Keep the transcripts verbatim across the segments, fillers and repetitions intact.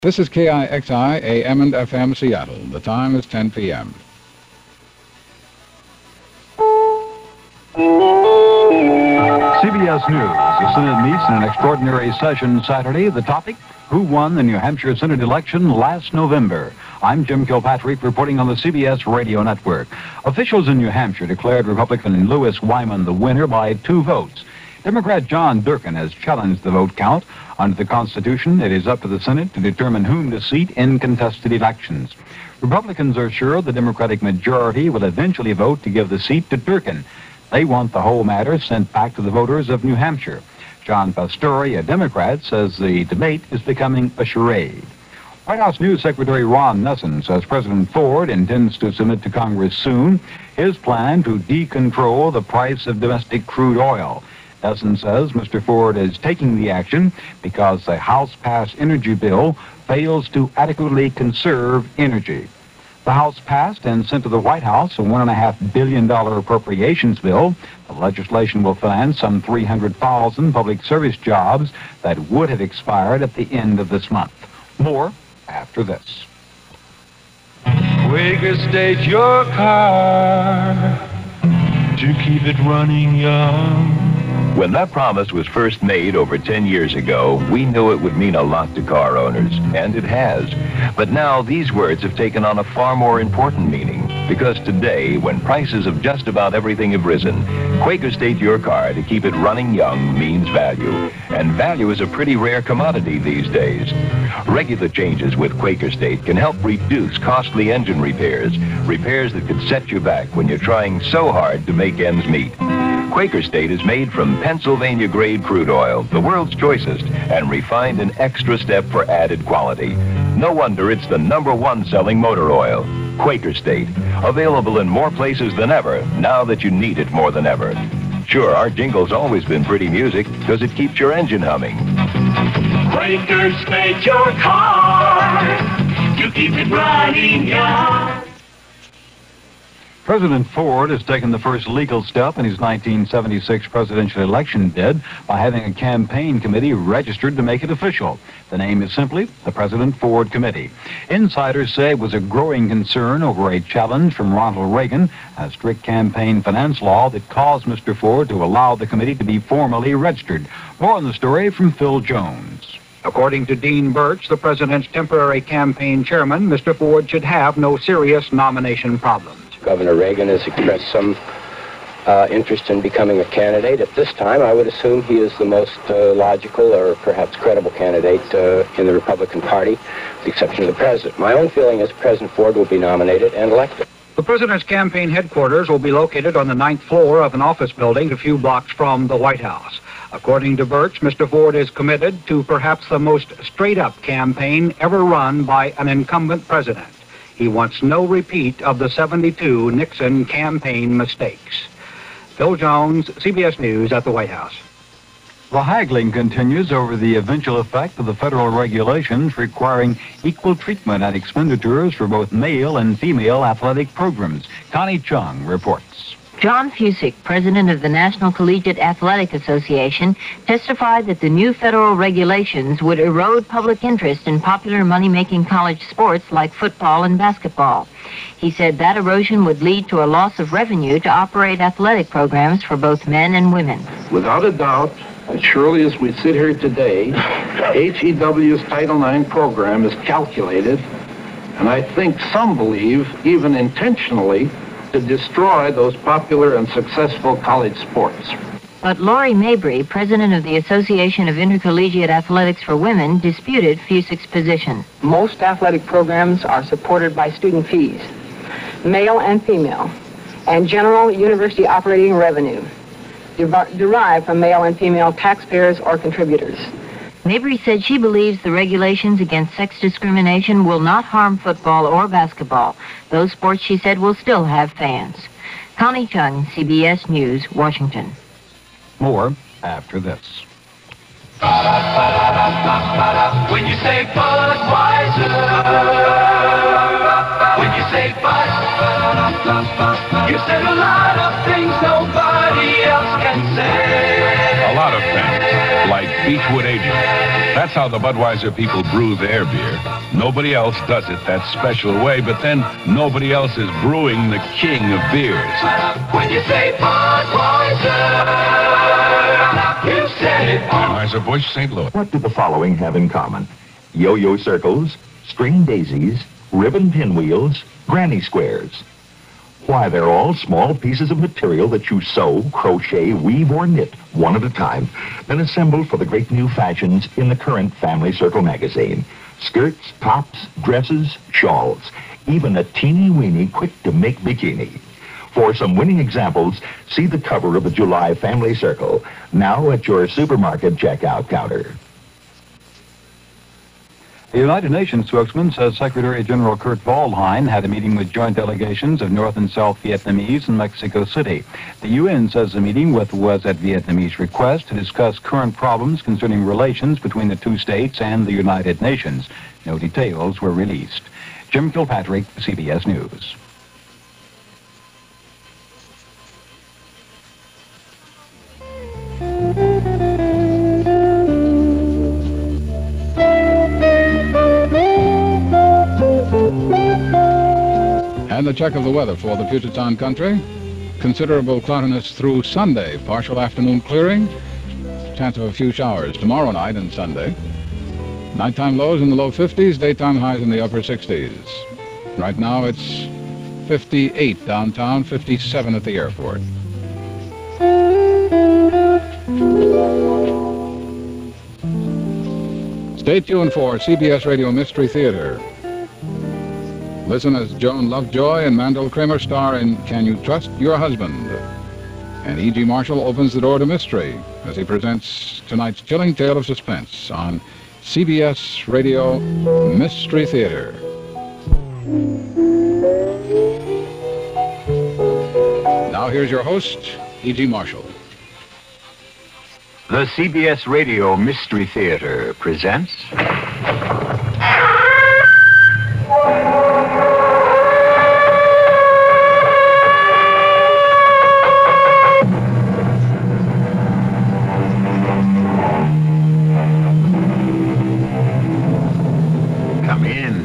This is K I X I, A M and F M Seattle. The time is ten p m C B S News. The Senate meets in an extraordinary session Saturday. The topic, who won the New Hampshire Senate election last November? I'm Jim Kilpatrick reporting on the C B S Radio Network. Officials in New Hampshire declared Republican Lewis Wyman the winner by two votes. Democrat John Durkin has challenged the vote count. Under the Constitution, it is up to the Senate to determine whom to seat in contested elections. Republicans are sure the Democratic majority will eventually vote to give the seat to Durkin. They want the whole matter sent back to the voters of New Hampshire. John Pastore, a Democrat, says the debate is becoming a charade. White House News Secretary Ron Nessen says President Ford intends to submit to Congress soon his plan to decontrol the price of domestic crude oil. Nessen says Mister Ford is taking the action because the House-passed energy bill fails to adequately conserve energy. The House passed and sent to the White House a one point five billion dollars appropriations bill. The legislation will finance some three hundred thousand public service jobs that would have expired at the end of this month. More after this. Quaker State your car to keep it running young. When that promise was first made over ten years ago, we knew it would mean a lot to car owners, and it has. But now these words have taken on a far more important meaning, because today, when prices of just about everything have risen, Quaker State Your Car to keep it running young means value. And value is a pretty rare commodity these days. Regular changes with Quaker State can help reduce costly engine repairs, repairs that could set you back when you're trying so hard to make ends meet. Quaker State is made from Pennsylvania-grade crude oil, the world's choicest, and refined an extra step for added quality. No wonder it's the number one selling motor oil. Quaker State, available in more places than ever, now that you need it more than ever. Sure, our jingle's always been pretty music, because it keeps your engine humming. Quaker State your car, to keep it running young. President Ford has taken the first legal step in his nineteen seventy-six presidential election bid by having a campaign committee registered to make it official. The name is simply the President Ford Committee. Insiders say it was a growing concern over a challenge from Ronald Reagan, a strict campaign finance law that caused Mister Ford to allow the committee to be formally registered. More on the story from Phil Jones. According to Dean Birch, the president's temporary campaign chairman, Mister Ford should have no serious nomination problems. Governor Reagan has expressed some uh, interest in becoming a candidate. At this time, I would assume he is the most uh, logical or perhaps credible candidate uh, in the Republican Party, with the exception of the president. My own feeling is President Ford will be nominated and elected. The president's campaign headquarters will be located on the ninth floor of an office building a few blocks from the White House. According to Birch, Mister Ford is committed to perhaps the most straight-up campaign ever run by an incumbent president. He wants no repeat of the seventy-two Nixon campaign mistakes. Phil Jones, C B S News at the White House. The haggling continues over the eventual effect of the federal regulations requiring equal treatment and expenditures for both male and female athletic programs. Connie Chung reports. John Fusick, president of the National Collegiate Athletic Association, testified that the new federal regulations would erode public interest in popular money-making college sports like football and basketball. He said that erosion would lead to a loss of revenue to operate athletic programs for both men and women. Without a doubt, as surely as we sit here today, H E W's Title nine program is calculated, and I think some believe even intentionally, to destroy those popular and successful college sports. But Laurie Mabry, president of the Association of Intercollegiate Athletics for Women, disputed Fusick's position. Most athletic programs are supported by student fees, male and female, and general university operating revenue de- derived from male and female taxpayers or contributors. Mabry said she believes the regulations against sex discrimination will not harm football or basketball. Those sports, she said, will still have fans. Connie Chung, C B S News, Washington. More after this. When you say Budweiser, when you say Bud, you said a lot of things nobody else can say. A lot of things, like Beechwood Agent. That's how the Budweiser people brew their beer. Nobody else does it that special way, but then nobody else is brewing the king of beers. When you say Budweiser, you said it. Anheuser-Busch, Saint Louis. What do the following have in common? Yo-yo circles, string daisies, ribbon pinwheels, granny squares. Why, they're all small pieces of material that you sew, crochet, weave, or knit one at a time, then assemble for the great new fashions in the current Family Circle magazine. Skirts, tops, dresses, shawls, even a teeny-weeny quick-to-make bikini. For some winning examples, see the cover of the July Family Circle, now at your supermarket checkout counter. The United Nations spokesman says Secretary General Kurt Waldheim had a meeting with joint delegations of North and South Vietnamese in Mexico City. The U N says the meeting with, was at Vietnamese request to discuss current problems concerning relations between the two states and the United Nations. No details were released. Jim Kilpatrick, C B S News. And the check of the weather for the Puget Sound country. Considerable cloudiness through Sunday. Partial afternoon clearing. Chance of a few showers tomorrow night and Sunday. Nighttime lows in the low fifties, daytime highs in the upper sixties. Right now it's fifty-eight downtown, fifty-seven at the airport. Stay tuned for C B S Radio Mystery Theater. Listen as Joan Lovejoy and Mandel Kramer star in Can You Trust Your Husband? And E G. Marshall opens the door to mystery as he presents tonight's chilling tale of suspense on C B S Radio Mystery Theater. Now here's your host, E G. Marshall. The C B S Radio Mystery Theater presents... Come in.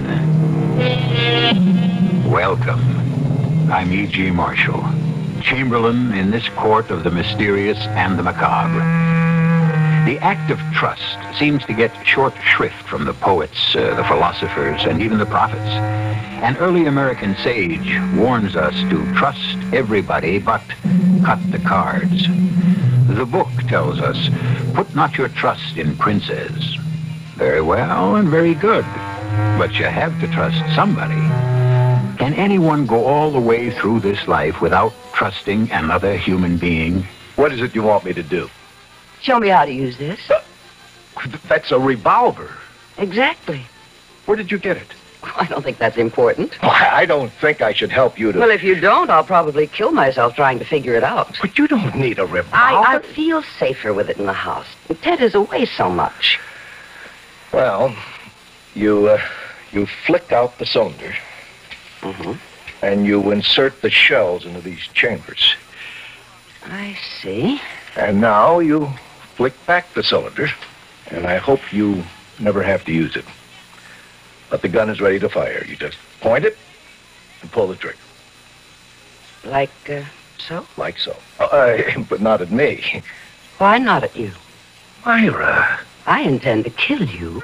Welcome. I'm E G. Marshall, Chamberlain in this court of the mysterious and the macabre. The act of trust seems to get short shrift from the poets, uh, the philosophers, and even the prophets. An early American sage warns us to trust everybody but cut the cards. The book tells us, put not your trust in princes. Very well and very good, but you have to trust somebody. Can anyone go all the way through this life without trusting another human being? What is it you want me to do? Show me how to use this. Uh, that's a revolver. Exactly. Where did you get it? I don't think that's important. Well, I don't think I should help you to... Well, if you don't, I'll probably kill myself trying to figure it out. But you don't need a revolver. I, I feel safer with it in the house. Ted is away so much. Well, you, uh, you flick out the cylinder. Mm-hmm. And you insert the shells into these chambers. I see. And now you flick back the cylinder, and I hope you never have to use it. But the gun is ready to fire. You just point it and pull the trigger. Like, uh, so? Like so. Uh, but not at me. Why not at you? Myra. I intend to kill you.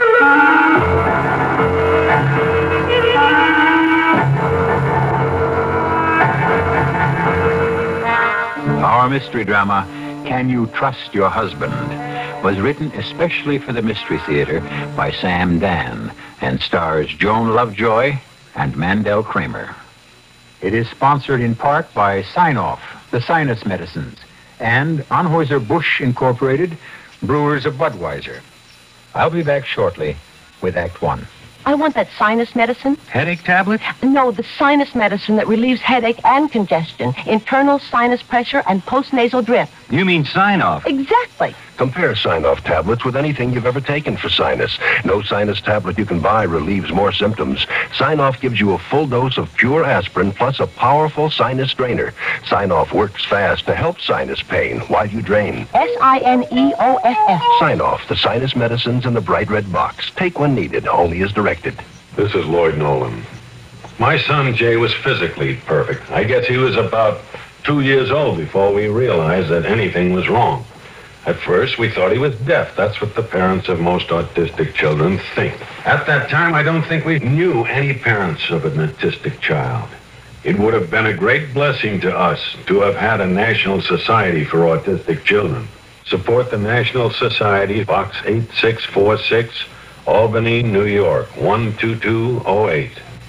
Our mystery drama, Can You Trust Your Husband, was written especially for the Mystery Theater by Sam Dan and stars Joan Lovejoy and Mandel Kramer. It is sponsored in part by Sine-Off, the sinus medicines, and Anheuser-Busch Incorporated, brewers of Budweiser. I'll be back shortly with Act One. I want that sinus medicine. Headache tablet? No, the sinus medicine that relieves headache and congestion, internal sinus pressure, and postnasal drip. You mean sign-off? Exactly. Compare sign-off tablets with anything you've ever taken for sinus. No sinus tablet you can buy relieves more symptoms. Sign-off gives you a full dose of pure aspirin plus a powerful sinus drainer. Sign-off works fast to help sinus pain while you drain. S I N E O F F. Sign-off, the sinus medicines in the bright red box. Take when needed, only as directed. This is Lloyd Nolan. My son, Jay, was physically perfect. I guess he was about two years old before we realized that anything was wrong. At first, we thought he was deaf. That's what the parents of most autistic children think. At that time, I don't think we knew any parents of an autistic child. It would have been a great blessing to us to have had a National Society for Autistic Children. Support the National Society, Box eight six four six, Albany, New York, one two two zero eight.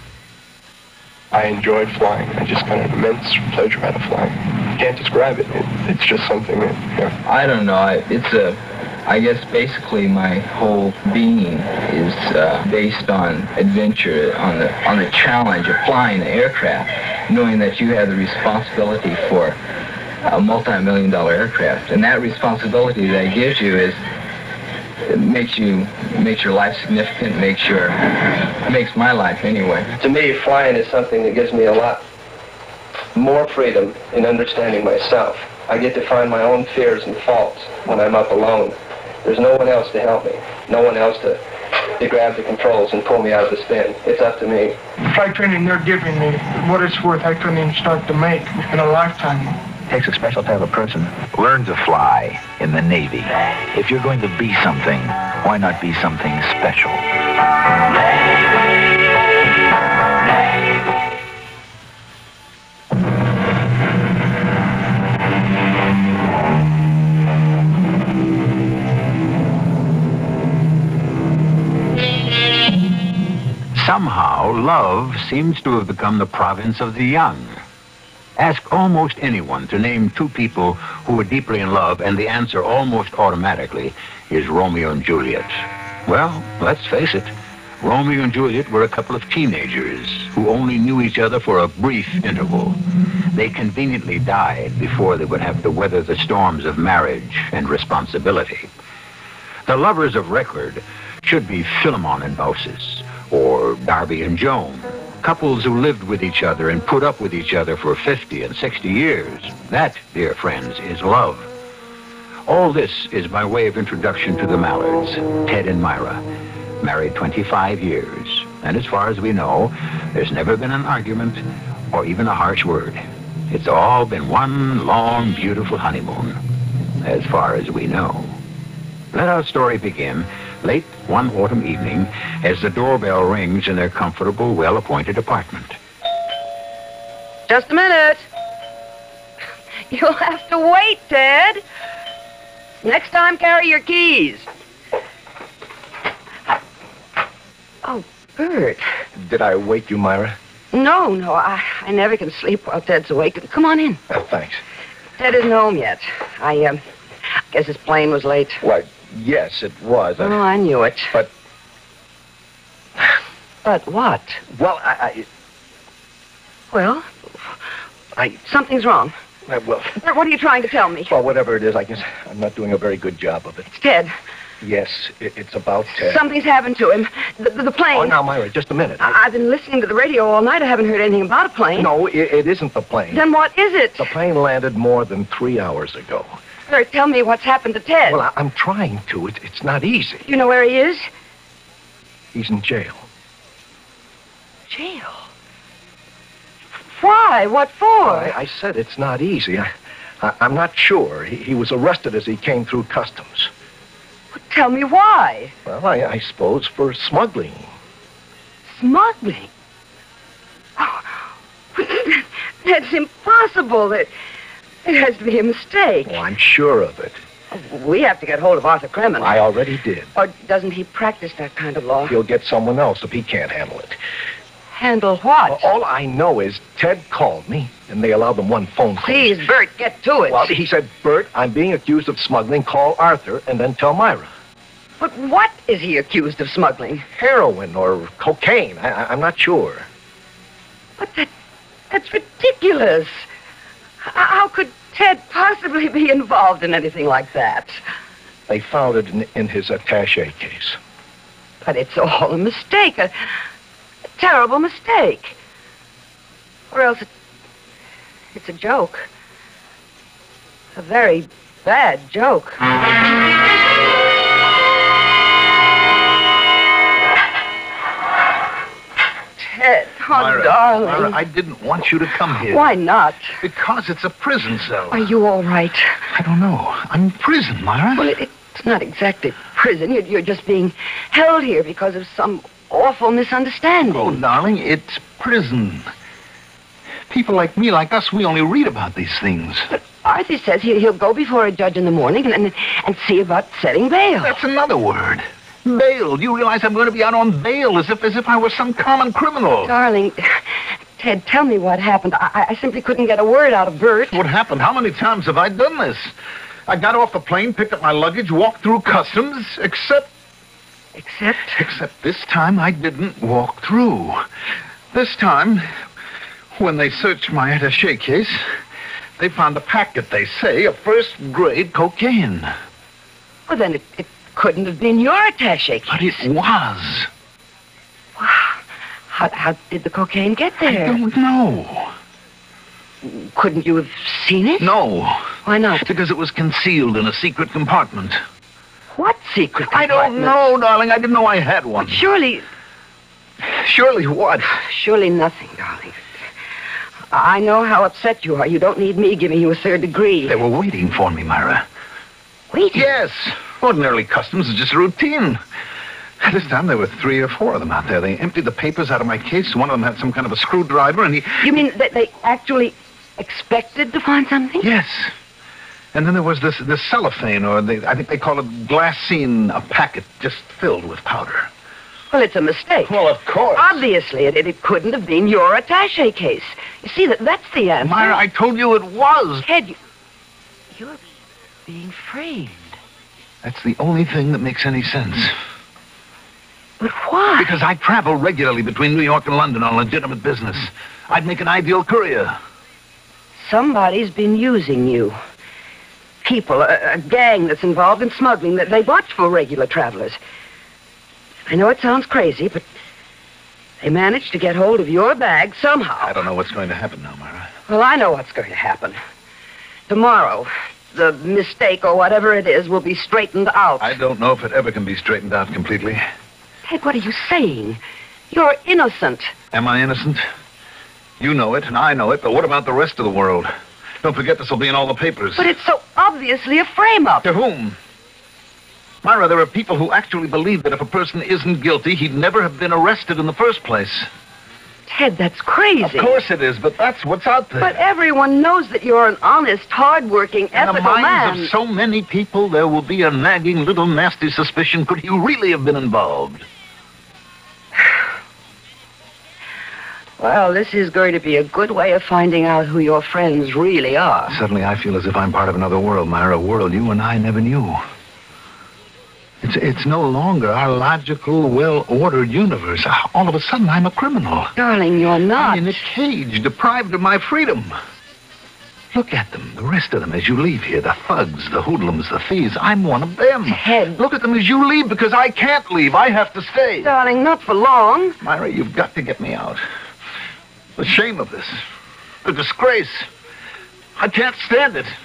I enjoyed flying. I just got an immense pleasure out of flying. Can't describe it. it it's just something that, yeah. I don't know. I, it's a, I guess basically my whole being is uh, based on adventure, on the on the challenge of flying the aircraft, knowing that you have the responsibility for a multi-million dollar aircraft, and that responsibility that it gives you is. It makes you, makes your life significant, makes your, makes my life anyway. To me, flying is something that gives me a lot more freedom in understanding myself. I get to find my own fears and faults when I'm up alone. There's no one else to help me, no one else to, to grab the controls and pull me out of the spin. It's up to me. Flight training they're giving me, what it's worth, I couldn't even start to make in a lifetime. Takes a special type of person. Learn to fly in the Navy. If you're going to be something, why not be something special? Somehow, love seems to have become the province of the young. Ask almost anyone to name two people who were deeply in love, and the answer almost automatically is Romeo and Juliet. Well, let's face it, Romeo and Juliet were a couple of teenagers who only knew each other for a brief interval. They conveniently died before they would have to weather the storms of marriage and responsibility. The lovers of record should be Philemon and Baucis, or Darby and Joan. Couples who lived with each other and put up with each other for fifty and sixty years. That, dear friends, is love. All this is by way of introduction to the Mallards, Ted and Myra, married twenty-five years. And as far as we know, there's never been an argument or even a harsh word. It's all been one long, beautiful honeymoon, as far as we know. Let our story begin late one autumn evening as the doorbell rings in their comfortable, well-appointed apartment. Just a minute. You'll have to wait, Ted. Next time, carry your keys. Oh, Bert. Did I wake you, Myra? No, no, I, I never can sleep while Ted's awake. Come on in. Oh, thanks. Ted isn't home yet. I, um, guess his plane was late. Why, yes, it was. Oh, I knew it. But... But what? Well, I... I... Well, I... Something's wrong. I, well... Bert, what are you trying to tell me? Well, whatever it is, I guess I'm not doing a very good job of it. It's Ted. Yes, it, it's about Ted. Something's happened to him. The, the, the plane... Oh, now, Myra, just a minute. I, I've been listening to the radio all night. I haven't heard anything about a plane. No, it, it isn't the plane. Then what is it? The plane landed more than three hours ago. Bert, tell me what's happened to Ted. Well, I, I'm trying to. It, it's not easy. You know where he is? He's in jail. Jail? Why? What for? Well, I, I said it's not easy. I, I, I'm not sure. He, he was arrested as he came through customs. Well, tell me why. Well, I, I suppose for smuggling. Smuggling? Oh, that's impossible. It, it has to be a mistake. Oh, I'm sure of it. We have to get hold of Arthur Kremen. I already did. Or doesn't he practice that kind of law? He'll get someone else if he can't handle it. Handle what? Well, all I know is Ted called me, and they allowed them one phone call. Please, Bert, get to it. Well, he said, Bert, I'm being accused of smuggling. Call Arthur, and then tell Myra. But what is he accused of smuggling? Heroin or cocaine. I, I, I'm not sure. But that, that's ridiculous. How could Ted possibly be involved in anything like that? They found it in, in his attaché case. But it's all a mistake, a, a terrible mistake. Or else it, it's a joke. A very bad joke. Ted, oh, Myra, darling. Myra, I didn't want you to come here. Why not? Because it's a prison cell. Are you all right? I don't know. I'm in prison, Myra. Well, it, it's not exactly prison. You're, you're just being held here because of some awful misunderstanding. Oh, darling, it's prison. People like me, like us, we only read about these things. But Arthur says he, he'll go before a judge in the morning and, and, and see about setting bail. That's another word. Bail. Do you realize I'm going to be out on bail as if as if I were some common criminal? Darling, Ted, tell me what happened. I, I simply couldn't get a word out of Bert. What happened? How many times have I done this? I got off the plane, picked up my luggage, walked through customs, except... Except? Except this time I didn't walk through. This time, when they searched my attaché case, they found a packet, they say, of first-grade cocaine. Well, then it, it couldn't have been your attaché case. But it was. Wow. How, how did the cocaine get there? I don't know. Couldn't you have seen it? No. Why not? Because it was concealed in a secret compartment. What secret I compartment? don't know, darling. I didn't know I had one. But surely... Surely what? Surely nothing, darling. I know how upset you are. You don't need me giving you a third degree. They were waiting for me, Myra. Waiting? Yes. Ordinarily, customs is just routine. This time there were three or four of them out there. They emptied the papers out of my case. One of them had some kind of a screwdriver, and he... You mean that they actually expected to find something? Yes. And then there was this, this cellophane, or they, I think they call it glassine, a packet just filled with powder. Well, it's a mistake. Well, of course. Obviously, it, it couldn't have been your attaché case. You see, that that's the answer. Myra, I told you it was. Ted, you, you're being framed. That's the only thing that makes any sense. But why? Because I travel regularly between New York and London on legitimate business. I'd make an ideal courier. Somebody's been using you. People, a, a gang that's involved in smuggling, that they watch for regular travelers. I know it sounds crazy, but they managed to get hold of your bag somehow. I don't know what's going to happen now, Myra. Well, I know what's going to happen. Tomorrow, the mistake or whatever it is will be straightened out. I don't know if it ever can be straightened out completely. Ted, what are you saying? You're innocent. Am I innocent? You know it, and I know it, but what about the rest of the world? Don't forget this will be in all the papers. But it's so obviously a frame-up. To whom? Myra, there are people who actually believe that if a person isn't guilty, he'd never have been arrested in the first place. Ted, that's crazy. Of course it is, but that's what's out there. But everyone knows that you're an honest, hard-working, ethical man. In the minds man. of so many people, there will be a nagging little nasty suspicion. Could he really have been involved? Well, this is going to be a good way of finding out who your friends really are. Suddenly I feel as if I'm part of another world, Myra, a world you and I never knew. It's, it's no longer our logical, well-ordered universe. All of a sudden, I'm a criminal. Darling, you're not. I'm in a cage, deprived of my freedom. Look at them, the rest of them, as you leave here. The thugs, the hoodlums, the thieves. I'm one of them. Ted. Look at them as you leave, because I can't leave. I have to stay. Darling, not for long. Myra, you've got to get me out. The shame of this. The disgrace. I can't stand it.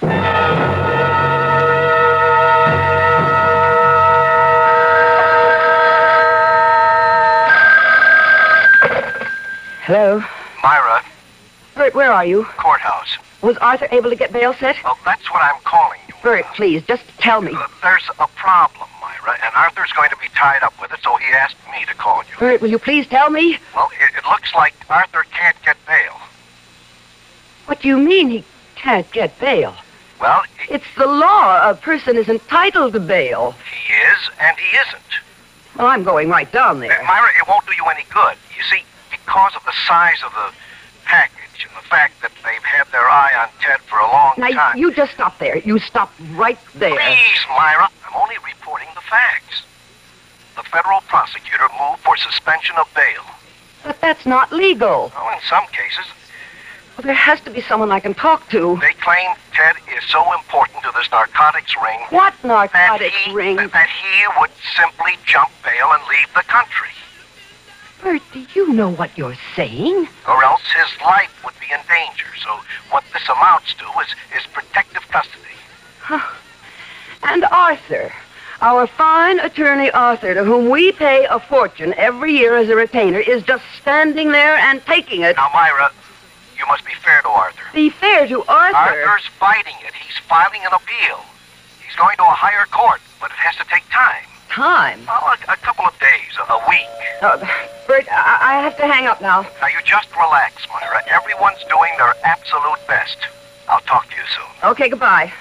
Hello? Myra. Bert, where are you? Courthouse. Was Arthur able to get bail set? Well, that's what I'm calling you. Bert, please, just tell me. Uh, there's a problem, Myra, and Arthur's going to be tied up with it, so he asked me to call you. Bert, will you please tell me? Well, it, it looks like Arthur can't get bail. What do you mean he can't get bail? Well, he, it's the law. A person is entitled to bail. He is, and he isn't. Well, I'm going right down there. Uh, Myra, it won't do you any good. You see, because of the size of the package and the fact that they've had their eye on Ted for a long now, time... Now, you just stop there. You stop right there. Please, Myra. I'm only reporting the facts. The federal prosecutor moved for suspension of bail. But that's not legal. Oh, in some cases. Well, there has to be someone I can talk to. They claim Ted is so important to this narcotics ring. What narcotics that he, ring? That, that he would simply jump bail and leave the country. Bert, do you know what you're saying? Or else his life would be in danger. So what this amounts to is, is protective custody. Huh. And Arthur, our fine attorney Arthur, to whom we pay a fortune every year as a retainer, is just standing there and taking it. Now, Myra, you must be fair to Arthur. Be fair to Arthur? Arthur's fighting it. He's filing an appeal. He's going to a higher court, but it has to take time. Time? Well, a, a couple of days, a, a week. Uh, Bert, I, I have to hang up now. Now, you just relax, Myra. Everyone's doing their absolute best. I'll talk to you soon. Okay, goodbye.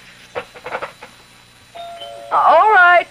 Uh, all right.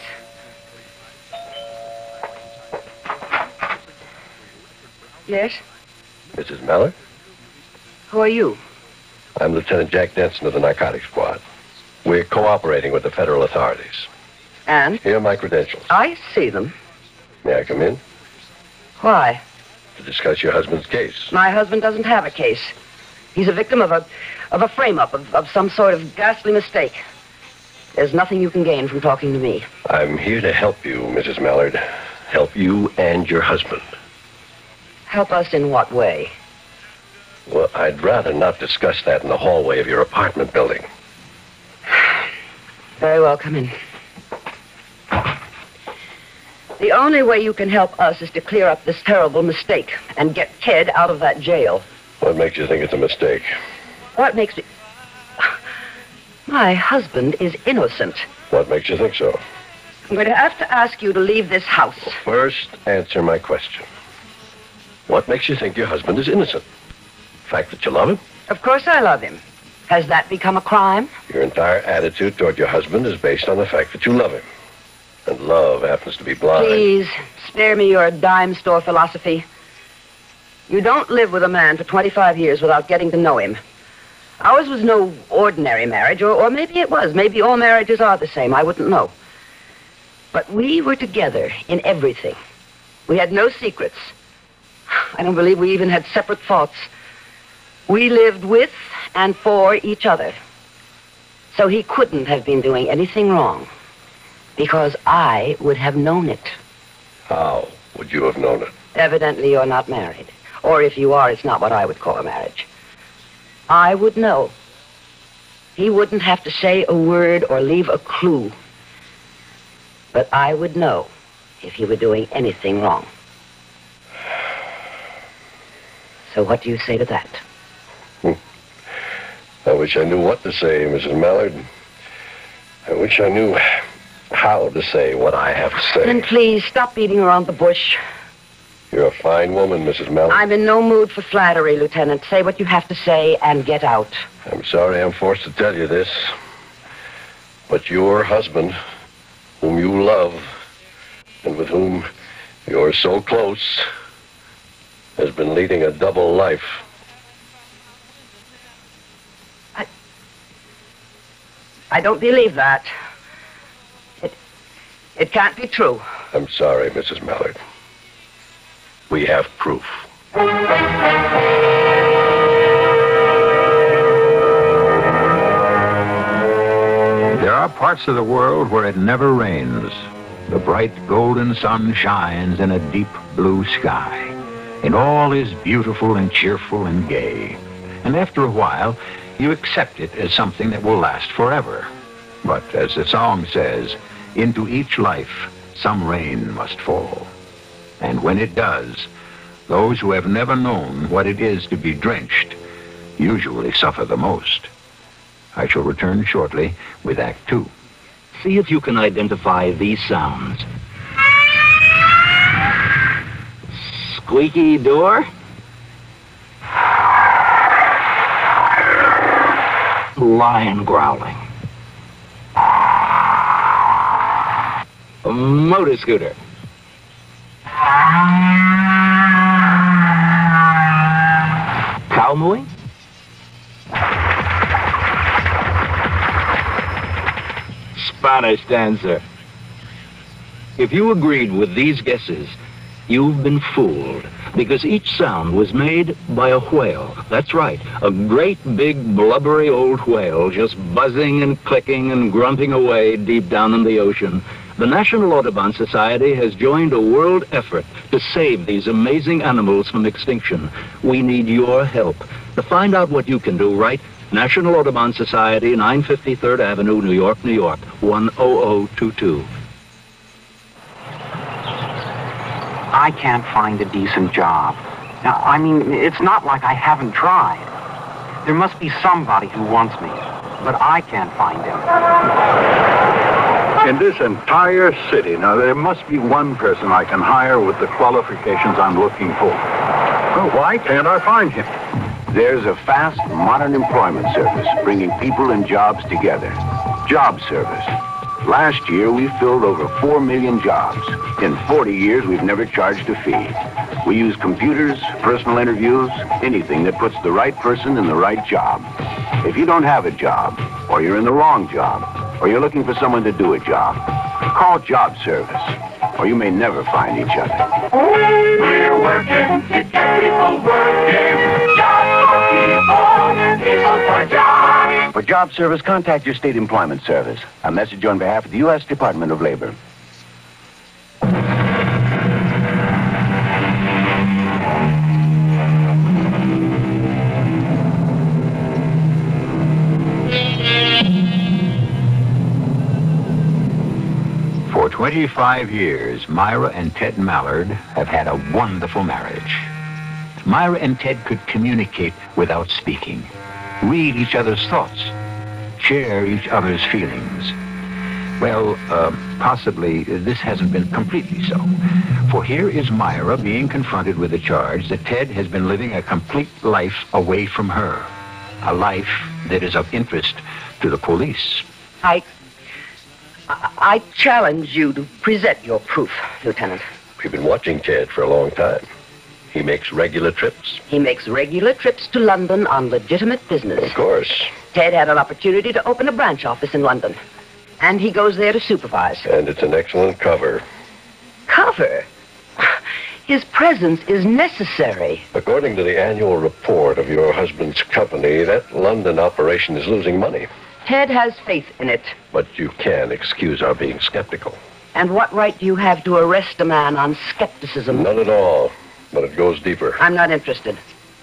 Yes? Missus Mallard? Who are you? I'm Lieutenant Jack Denson of the Narcotics Squad. We're cooperating with the federal authorities. And? Here are my credentials. I see them. May I come in? Why? To discuss your husband's case. My husband doesn't have a case. He's a victim of a of a frame-up, of, of some sort of ghastly mistake. There's nothing you can gain from talking to me. I'm here to help you, Missus Mallard. Help you and your husband. Help us in what way? Well, I'd rather not discuss that in the hallway of your apartment building. Very well, come in. The only way you can help us is to clear up this terrible mistake and get Ted out of that jail. What makes you think it's a mistake? What makes me... My husband is innocent. What makes you think so? I'm going to have to ask you to leave this house. Well, first, answer my question. What makes you think your husband is innocent? The fact that you love him? Of course I love him. Has that become a crime? Your entire attitude toward your husband is based on the fact that you love him. And love happens to be blind. Please, spare me your dime store philosophy. You don't live with a man for twenty-five years without getting to know him. Ours was no ordinary marriage, or, or maybe it was. Maybe all marriages are the same. I wouldn't know. But we were together in everything. We had no secrets. I don't believe we even had separate thoughts. We lived with and for each other. So he couldn't have been doing anything wrong, because I would have known it. How would you have known it? Evidently, you're not married. Or if you are, it's not what I would call a marriage. I would know. He wouldn't have to say a word or leave a clue. But I would know if he were doing anything wrong. So what do you say to that? Hmm. I wish I knew what to say, Missus Mallard. I wish I knew how to say what I have to say. Then please, stop beating around the bush. You're a fine woman, Missus Mallard. I'm in no mood for flattery, Lieutenant. Say what you have to say and get out. I'm sorry I'm forced to tell you this, but your husband, whom you love, and with whom you're so close, has been leading a double life. I... I don't believe that. It... It can't be true. I'm sorry, Missus Mallard. We have proof. There are parts of the world where it never rains. The bright golden sun shines in a deep blue sky, and all is beautiful and cheerful and gay. And after a while, you accept it as something that will last forever. But as the song says, into each life some rain must fall. And when it does, those who have never known what it is to be drenched usually suffer the most. I shall return shortly with Act Two. See if you can identify these sounds. Squeaky door. Lion growling. A motor scooter. Cow mooing? Spanish dancer. If you agreed with these guesses, You've been fooled, because each sound was made by a whale. That's right, a great big blubbery old whale just buzzing and clicking and grunting away deep down in the ocean. The National Audubon Society has joined a world effort to save these amazing animals from extinction. We need your help. To find out what you can do, write National Audubon Society, nine fifty-third Avenue, New York, New York, one oh oh two two. I can't find a decent job. Now, I mean, it's not like I haven't tried. There must be somebody who wants me, but I can't find him. In this entire city, now there must be one person I can hire with the qualifications I'm looking for. Well, why can't I find him? There's a fast, modern employment service bringing people and jobs together. Job Service. Last year, we filled over four million jobs. In forty years, we've never charged a fee. We use computers, personal interviews, anything that puts the right person in the right job. If you don't have a job, or you're in the wrong job, or you're looking for someone to do a job, call Job Service, or you may never find each other. We're working to get people working. Jobs for people, people for jobs. For Job Service, contact your state employment service. A message on behalf of the U S Department of Labor. For twenty-five years, Myra and Ted Mallard have had a wonderful marriage. Myra and Ted could communicate without speaking, read each other's thoughts, share each other's feelings. Well, uh, possibly this hasn't been completely so. For here is Myra being confronted with the charge that Ted has been living a complete life away from her, a life that is of interest to the police. I... I challenge you to present your proof, Lieutenant. We've been watching Ted for a long time. He makes regular trips. He makes regular trips to London on legitimate business. Of course. Ted had an opportunity to open a branch office in London, and he goes there to supervise. And it's an excellent cover. Cover? His presence is necessary. According to the annual report of your husband's company, that London operation is losing money. Ted has faith in it. But you can excuse our being skeptical. And what right do you have to arrest a man on skepticism? None at all, but it goes deeper. I'm not interested.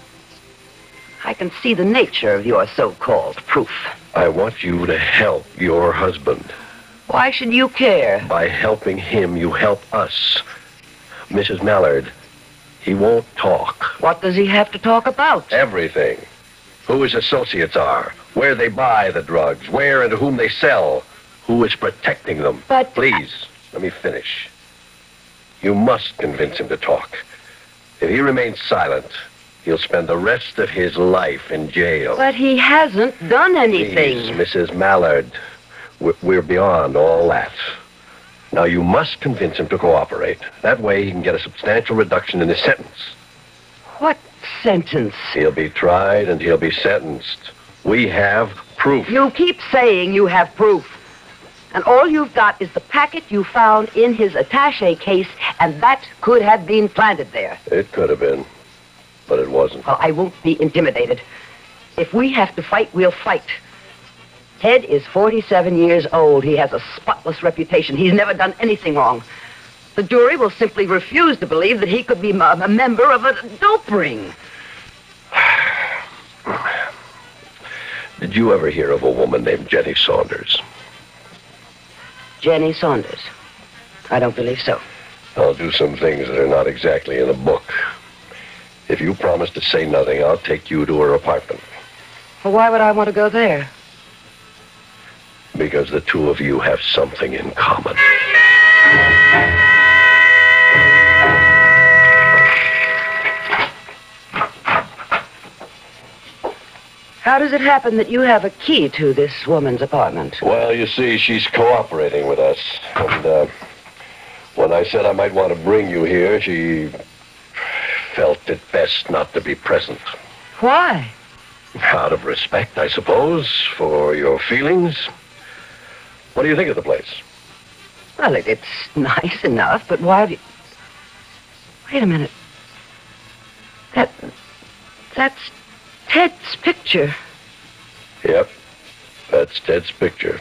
I can see the nature of your so-called proof. I want you to help your husband. Why should you care? By helping him, you help us. Missus Mallard, he won't talk. What does he have to talk about? Everything. Who his associates are, where they buy the drugs, where and to whom they sell, who is protecting them. But... Please, let me finish. You must convince him to talk. If he remains silent, he'll spend the rest of his life in jail. But he hasn't done anything. Please, Missus Mallard, we're beyond all that. Now, you must convince him to cooperate. That way he can get a substantial reduction in his sentence. What sentence? He'll be tried and he'll be sentenced. We have proof. You keep saying you have proof. And all you've got is the packet you found in his attaché case, and that could have been planted there. It could have been, but it wasn't. Well, I won't be intimidated. If we have to fight, we'll fight. Ted is forty-seven years old. He has a spotless reputation. He's never done anything wrong. The jury will simply refuse to believe that he could be a member of a dope ring. Did you ever hear of a woman named Jenny Saunders? Jenny Saunders? I don't believe so. I'll do some things that are not exactly in the book. If you promise to say nothing, I'll take you to her apartment. Well, why would I want to go there? Because the two of you have something in common. How does it happen that you have a key to this woman's apartment? Well, you see, she's cooperating with us. And uh, when I said I might want to bring you here, she felt it best not to be present. Why? Out of respect, I suppose, for your feelings. What do you think of the place? Well, it, it's nice enough, but why have you... Wait a minute. That... That's Ted's picture. Yep. That's Ted's picture.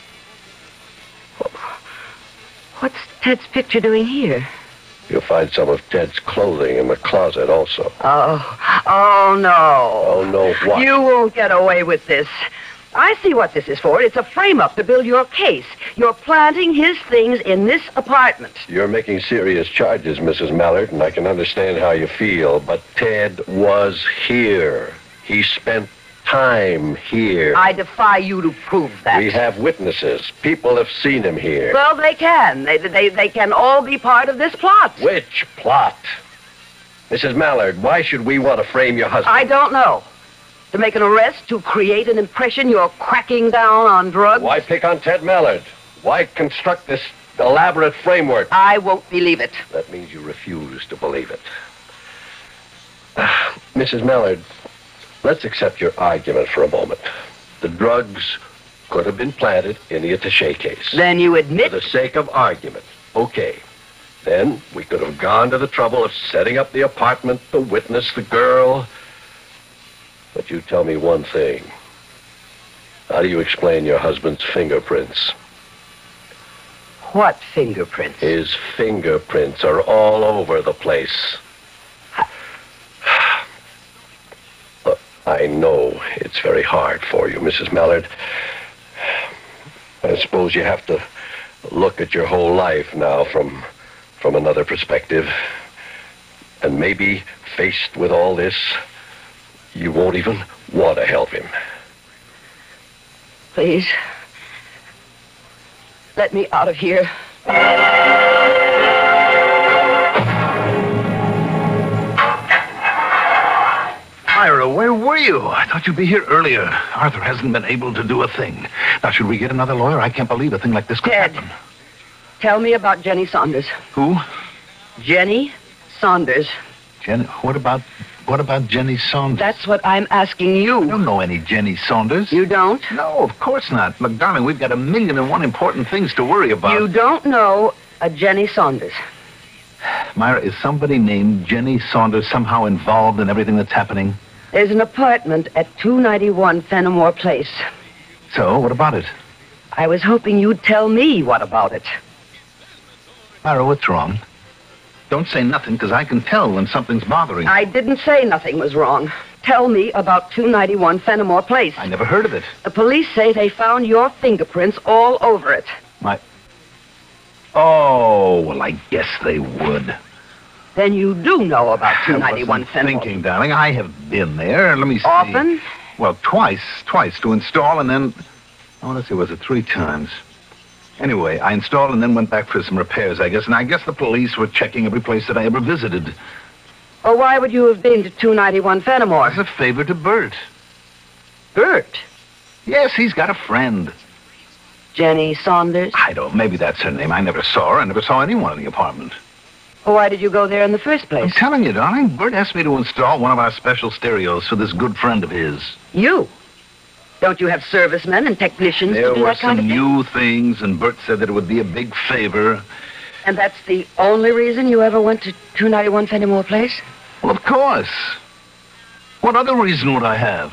What's Ted's picture doing here? You'll find some of Ted's clothing in the closet also. Oh, oh no. Oh, no, what? You won't get away with this. I see what this is for. It's a frame-up to build your case. You're planting his things in this apartment. You're making serious charges, Missus Mallard, and I can understand how you feel, but Ted was here. He spent time here. I defy you to prove that. We have witnesses. People have seen him here. Well, they can. They, they, they can all be part of this plot. Which plot? Missus Mallard, why should we want to frame your husband? I don't know. To make an arrest, to create an impression you're cracking down on drugs? Why pick on Ted Mallard? Why construct this elaborate framework? I won't believe it. That means you refuse to believe it. Uh, Missus Mallard, let's accept your argument for a moment. The drugs could have been planted in the attaché case. Then you admit... For the sake of argument. Okay. Then we could have gone to the trouble of setting up the apartment, the witness, the girl. But you tell me one thing. How do you explain your husband's fingerprints? What fingerprints? His fingerprints are all over the place. Look, I know it's very hard for you, Missus Mallard. I suppose you have to look at your whole life now from, from another perspective. And maybe, faced with all this, you won't even want to help him. Please. Let me out of here. Myra, where were you? I thought you'd be here earlier. Arthur hasn't been able to do a thing. Now, should we get another lawyer? I can't believe a thing like this could Ted, happen. tell me about Jenny Saunders. Who? Jenny Saunders. Jenny, what about... What about Jenny Saunders? That's what I'm asking you. I don't know any Jenny Saunders. You don't? No, of course not. Look, darling, we've got a million and one important things to worry about. You don't know a Jenny Saunders. Myra, is somebody named Jenny Saunders somehow involved in everything that's happening? There's an apartment at two ninety-one Fenimore Place. So, what about it? I was hoping you'd tell me what about it. Myra, what's wrong? Don't say nothing, because I can tell when something's bothering you. I didn't say nothing was wrong. Tell me about two ninety-one Fenimore Place. I never heard of it. The police say they found your fingerprints all over it. My... Oh, well, I guess they would. Then you do know about two ninety-one I wasn't Fenimore. thinking, darling. I have been there. Let me see. Often? Well, twice. Twice to install and then... Oh, let's see, was it three times? Anyway, I installed and then went back for some repairs, I guess. And I guess the police were checking every place that I ever visited. Well, why would you have been to two ninety-one Fenimore? As a favor to Bert. Bert? Yes, he's got a friend. Jenny Saunders? I don't. Maybe that's her name. I never saw her. I never saw anyone in the apartment. Well, why did you go there in the first place? I'm telling you, darling. Bert asked me to install one of our special stereos for this good friend of his. You? Don't you have servicemen and technicians There to do were that kind some of thing? new things, and Bert said that it would be a big favor. And that's the only reason you ever went to two ninety-one Fenimore Place? Well, of course. What other reason would I have?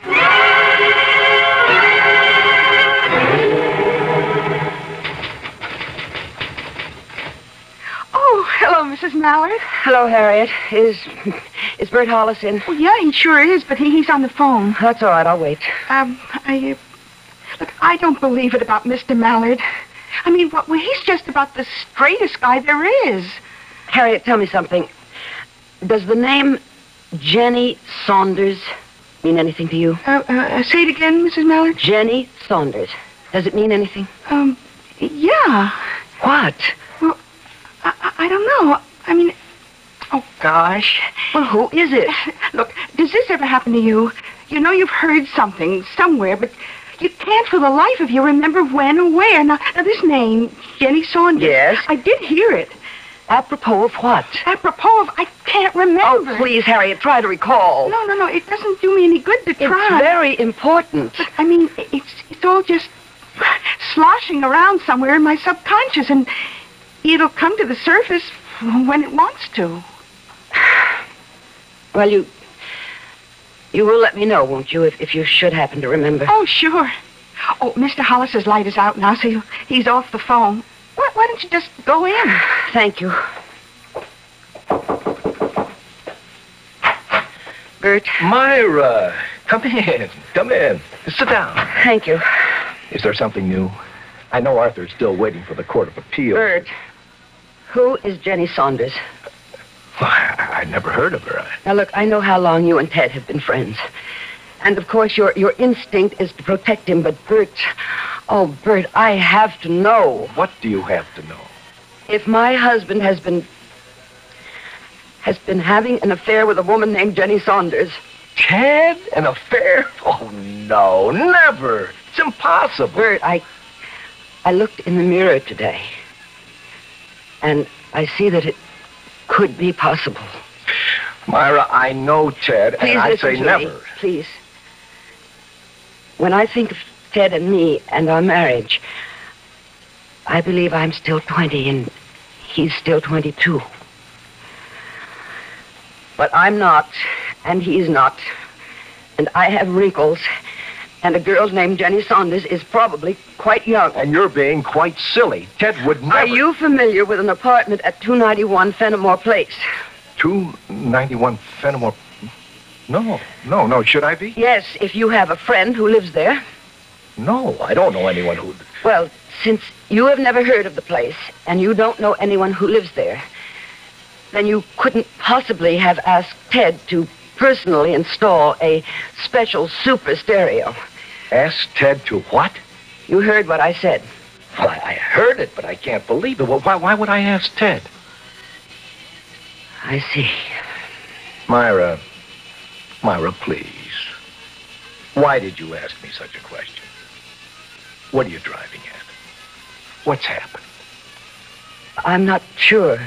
Oh, hello, Missus Mallard. Hello, Harriet. Is is Bert Hollis in? Well, yeah, he sure is, but he, he's on the phone. That's all right. I'll wait. Um, I... Uh, look, I don't believe it about Mister Mallard. I mean, well, he's just about the straightest guy there is. Harriet, tell me something. Does the name Jenny Saunders mean anything to you? Uh, uh, say it again, Missus Mallard. Jenny Saunders. Does it mean anything? Um, yeah. What? Well, I, I don't know. I mean, oh, gosh. Well, who is it? Look, does this ever happen to you? You know you've heard something somewhere, but you can't for the life of you remember when or where. Now, now this name, Jenny Saunders. Yes? I did hear it. Apropos of what? Apropos of, I can't remember. Oh, please, Harriet, try to recall. No, no, no, it doesn't do me any good to try. It's very important. But, I mean, it's it's all just sloshing around somewhere in my subconscious, and it'll come to the surface when it wants to. Well, you... You will let me know, won't you, if, if you should happen to remember? Oh, sure. Oh, Mister Hollis's light is out now, so he's off the phone. Why, why don't you just go in? Thank you. Bert. Myra, come in. Come in. Sit down. Thank you. Is there something new? I know Arthur's still waiting for the Court of Appeal. Bert, who is Jenny Saunders? Well, I, I never heard of her. I... Now, look, I know how long you and Ted have been friends. And, of course, your, your instinct is to protect him, but Bert... Oh, Bert, I have to know. What do you have to know? If my husband has been... has been having an affair with a woman named Jenny Saunders. Ted? An affair? Oh, no, never. It's impossible. Bert, I... I looked in the mirror today. And I see that it could be possible. Myra, I know Ted, Please and I listen say to never. Me. Please. When I think of Ted and me and our marriage, I believe I'm still twenty and he's still twenty-two. But I'm not, and he's not. And I have wrinkles, and a girl named Jenny Saunders is probably quite young. And you're being quite silly. Ted would never... Are you familiar with an apartment at two ninety-one Fenimore Place? two ninety-one Fenimore... No, no, no. Should I be? Yes, if you have a friend who lives there. No, I don't know anyone who... Well, since you have never heard of the place, and you don't know anyone who lives there, then you couldn't possibly have asked Ted to personally install a special super stereo. Ask Ted to what? You heard what I said. Well, I heard it, but I can't believe it. Well, why, why would I ask Ted? I see. Myra, Myra, please. Why did you ask me such a question? What are you driving at? What's happened? I'm not sure.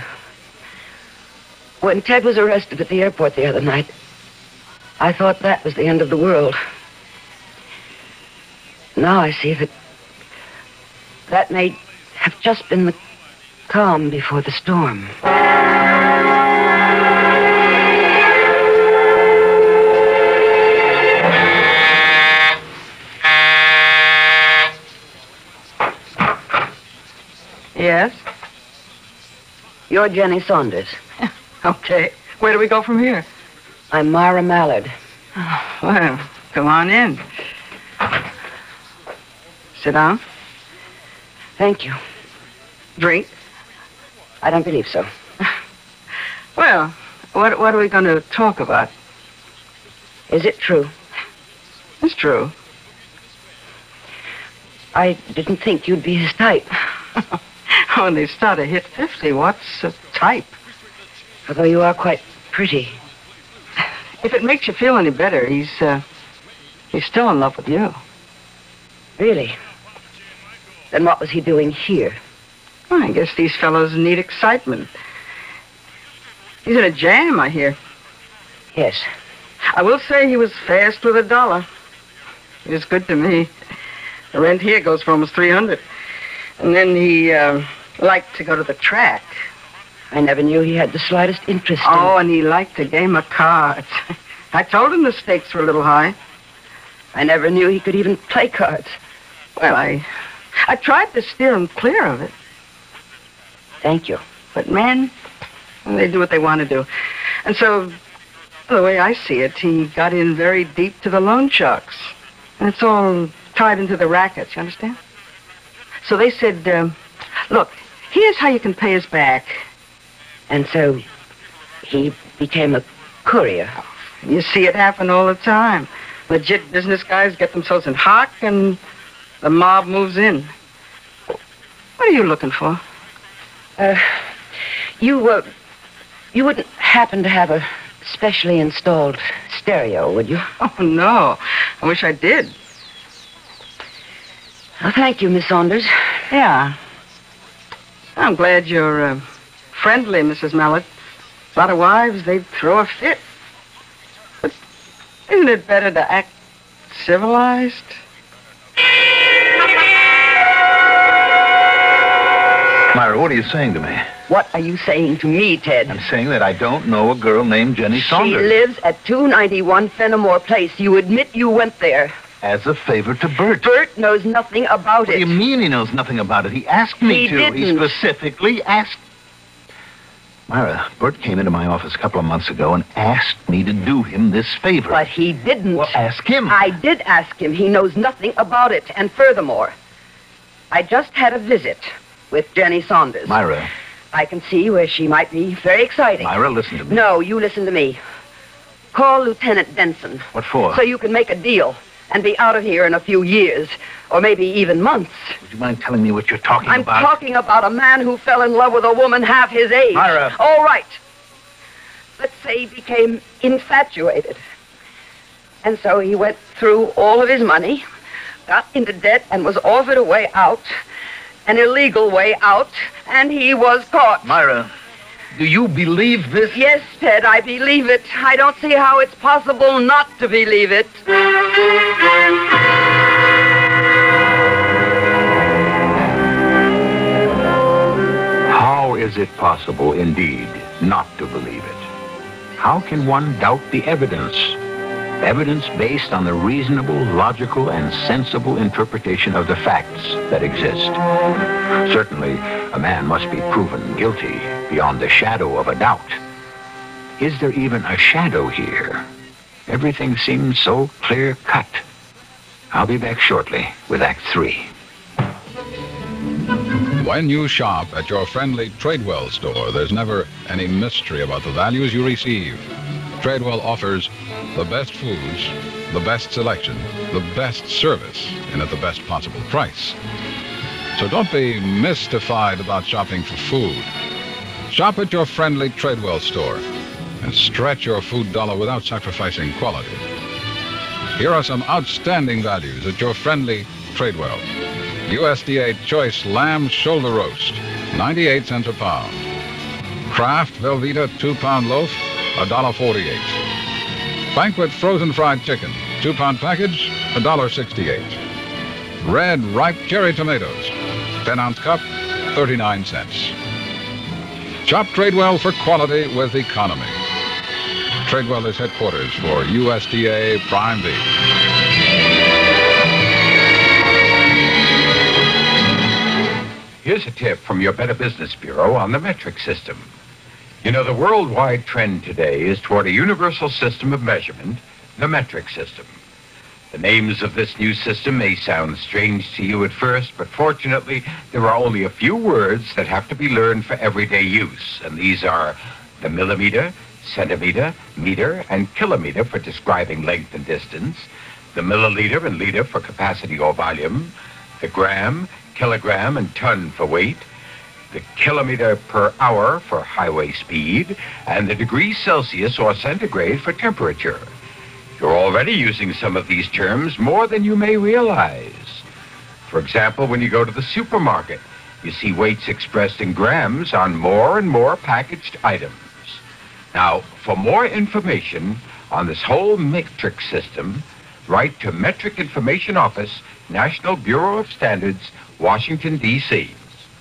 When Ted was arrested at the airport the other night, I thought that was the end of the world. Now I see that that may have just been the calm before the storm. Yes? You're Jenny Saunders. Okay. Where do we go from here? I'm Myra Mallard. Oh, well, come on in. Sit down. Thank you. Drink? I don't believe so. Well, what, what are we going to talk about? Is it true? It's true. I didn't think you'd be his type. When they start to hit fifty, what's a type? Although you are quite pretty. If it makes you feel any better, he's, uh, he's still in love with you. Really? Then what was he doing here? Well, I guess these fellows need excitement. He's in a jam, I hear. Yes. I will say he was fast with a dollar. He was good to me. The rent here goes for almost three hundred. And then he, uh, liked to go to the track. I never knew he had the slightest interest in... Oh, and he liked a game of cards. I told him the stakes were a little high. I never knew he could even play cards. Well, I... I tried to steer him clear of it. Thank you. But men, they do what they want to do. And so, the way I see it, he got in very deep to the loan sharks. And it's all tied into the rackets, you understand? So they said, um, look, here's how you can pay us back. And so he became a courier. You see it happen all the time. Legit business guys get themselves in hock and the mob moves in. What are you looking for? Uh, you, uh, you wouldn't happen to have a specially installed stereo, would you? Oh, no. I wish I did. Well, thank you, Miss Saunders. Yeah. I'm glad you're uh, friendly, Missus Mallard. A lot of wives, they'd throw a fit. But isn't it better to act civilized? Myra, what are you saying to me? What are you saying to me, Ted? I'm saying that I don't know a girl named Jenny Saunders. She lives at two ninety-one Fenimore Place. You admit you went there. As a favor to Bert. Bert knows nothing about What it. do you mean he knows nothing about it? He asked me He to. didn't. He specifically asked. Myra, Bert came into my office a couple of months ago and asked me to do him this favor. But he didn't. Well, ask him. I did ask him. He knows nothing about it. And furthermore, I just had a visit with Jenny Saunders. Myra. I can see where she might be very exciting. Myra, listen to me. No, you listen to me. Call Lieutenant Benson. What for? So you can make a deal and be out of here in a few years, or maybe even months. Would you mind telling me what you're talking I'm about? talking about a man who fell in love with a woman half his age. Myra. All right. Let's say he became infatuated. And so he went through all of his money, got into debt, and was offered a way out, an illegal way out, and he was caught. Myra, do you believe this? Yes, Ted, I believe it. I don't see how it's possible not to believe it. How is it possible, indeed, not to believe it? How can one doubt the evidence? Evidence based on the reasonable, logical, and sensible interpretation of the facts that exist. Certainly, a man must be proven guilty beyond the shadow of a doubt. Is there even a shadow here? Everything seems so clear-cut. I'll be back shortly with Act Three. When you shop at your friendly Tradewell store, there's never any mystery about the values you receive. Tradewell offers the best foods, the best selection, the best service, and at the best possible price. So don't be mystified about shopping for food. Shop at your friendly Tradewell store and stretch your food dollar without sacrificing quality. Here are some outstanding values at your friendly Tradewell. U S D A Choice Lamb Shoulder Roast, ninety-eight cents a pound. Kraft Velveeta two-pound loaf, one dollar forty-eight. Banquet Frozen Fried Chicken, two-pound package, one dollar sixty-eight. Red Ripe Cherry Tomatoes, ten-ounce cup, thirty-nine cents. Shop Tradewell for quality with economy. Tradewell is headquarters for U S D A Prime Beef. Here's a tip from your Better Business Bureau on the metric system. You know, the worldwide trend today is toward a universal system of measurement, the metric system. The names of this new system may sound strange to you at first, but fortunately, there are only a few words that have to be learned for everyday use, and these are the millimeter, centimeter, meter, and kilometer for describing length and distance, the milliliter and liter for capacity or volume, the gram, kilogram, and ton for weight, the kilometer per hour for highway speed, and the degrees Celsius or centigrade for temperature. You're already using some of these terms more than you may realize. For example, when you go to the supermarket, you see weights expressed in grams on more and more packaged items. Now, for more information on this whole metric system, write to Metric Information Office, National Bureau of Standards, Washington, D C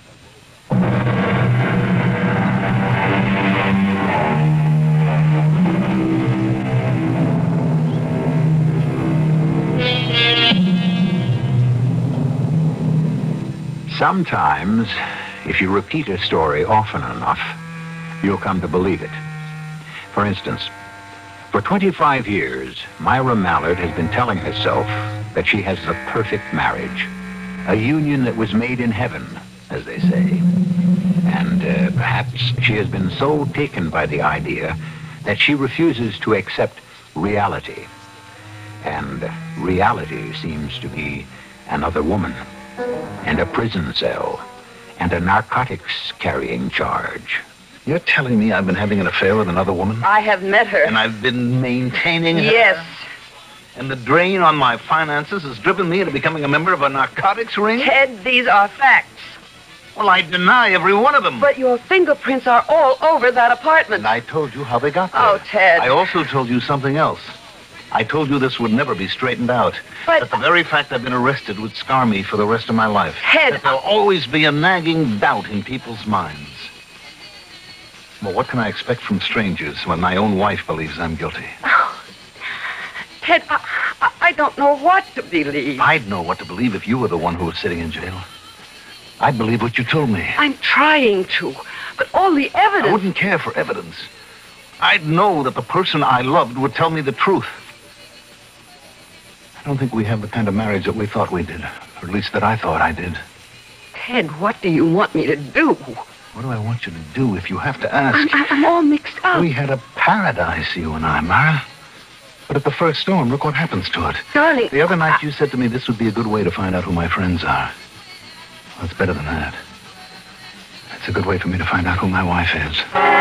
Sometimes, if you repeat a story often enough, you'll come to believe it. For instance, for twenty-five years, Myra Mallard has been telling herself that she has the perfect marriage, a union that was made in heaven, as they say. And uh, perhaps she has been so taken by the idea that she refuses to accept reality. And reality seems to be another woman, and a prison cell, and a narcotics carrying charge. You're telling me I've been having an affair with another woman? I have met her. And I've been maintaining her? Yes. And the drain on my finances has driven me into becoming a member of a narcotics ring? Ted, these are facts. Well, I deny every one of them. But your fingerprints are all over that apartment. And I told you how they got there. Oh, Ted. I also told you something else. I told you this would never be straightened out. But that the very fact I've been arrested would scar me for the rest of my life. Ted, that there'll always be a nagging doubt in people's minds. Well, what can I expect from strangers when my own wife believes I'm guilty? Ted, I, I, I don't know what to believe. I'd know what to believe if you were the one who was sitting in jail. I'd believe what you told me. I'm trying to, but all the evidence... I wouldn't care for evidence. I'd know that the person I loved would tell me the truth. I don't think we have the kind of marriage that we thought we did, or at least that I thought I did. Ted, what do you want me to do? What do I want you to do if you have to ask? I'm, I'm all mixed up. We had a paradise, you and I, Mara. But at the first storm, look what happens to it. Darling... The other night you said to me this would be a good way to find out who my friends are. Well, it's better than that. It's a good way for me to find out who my wife is.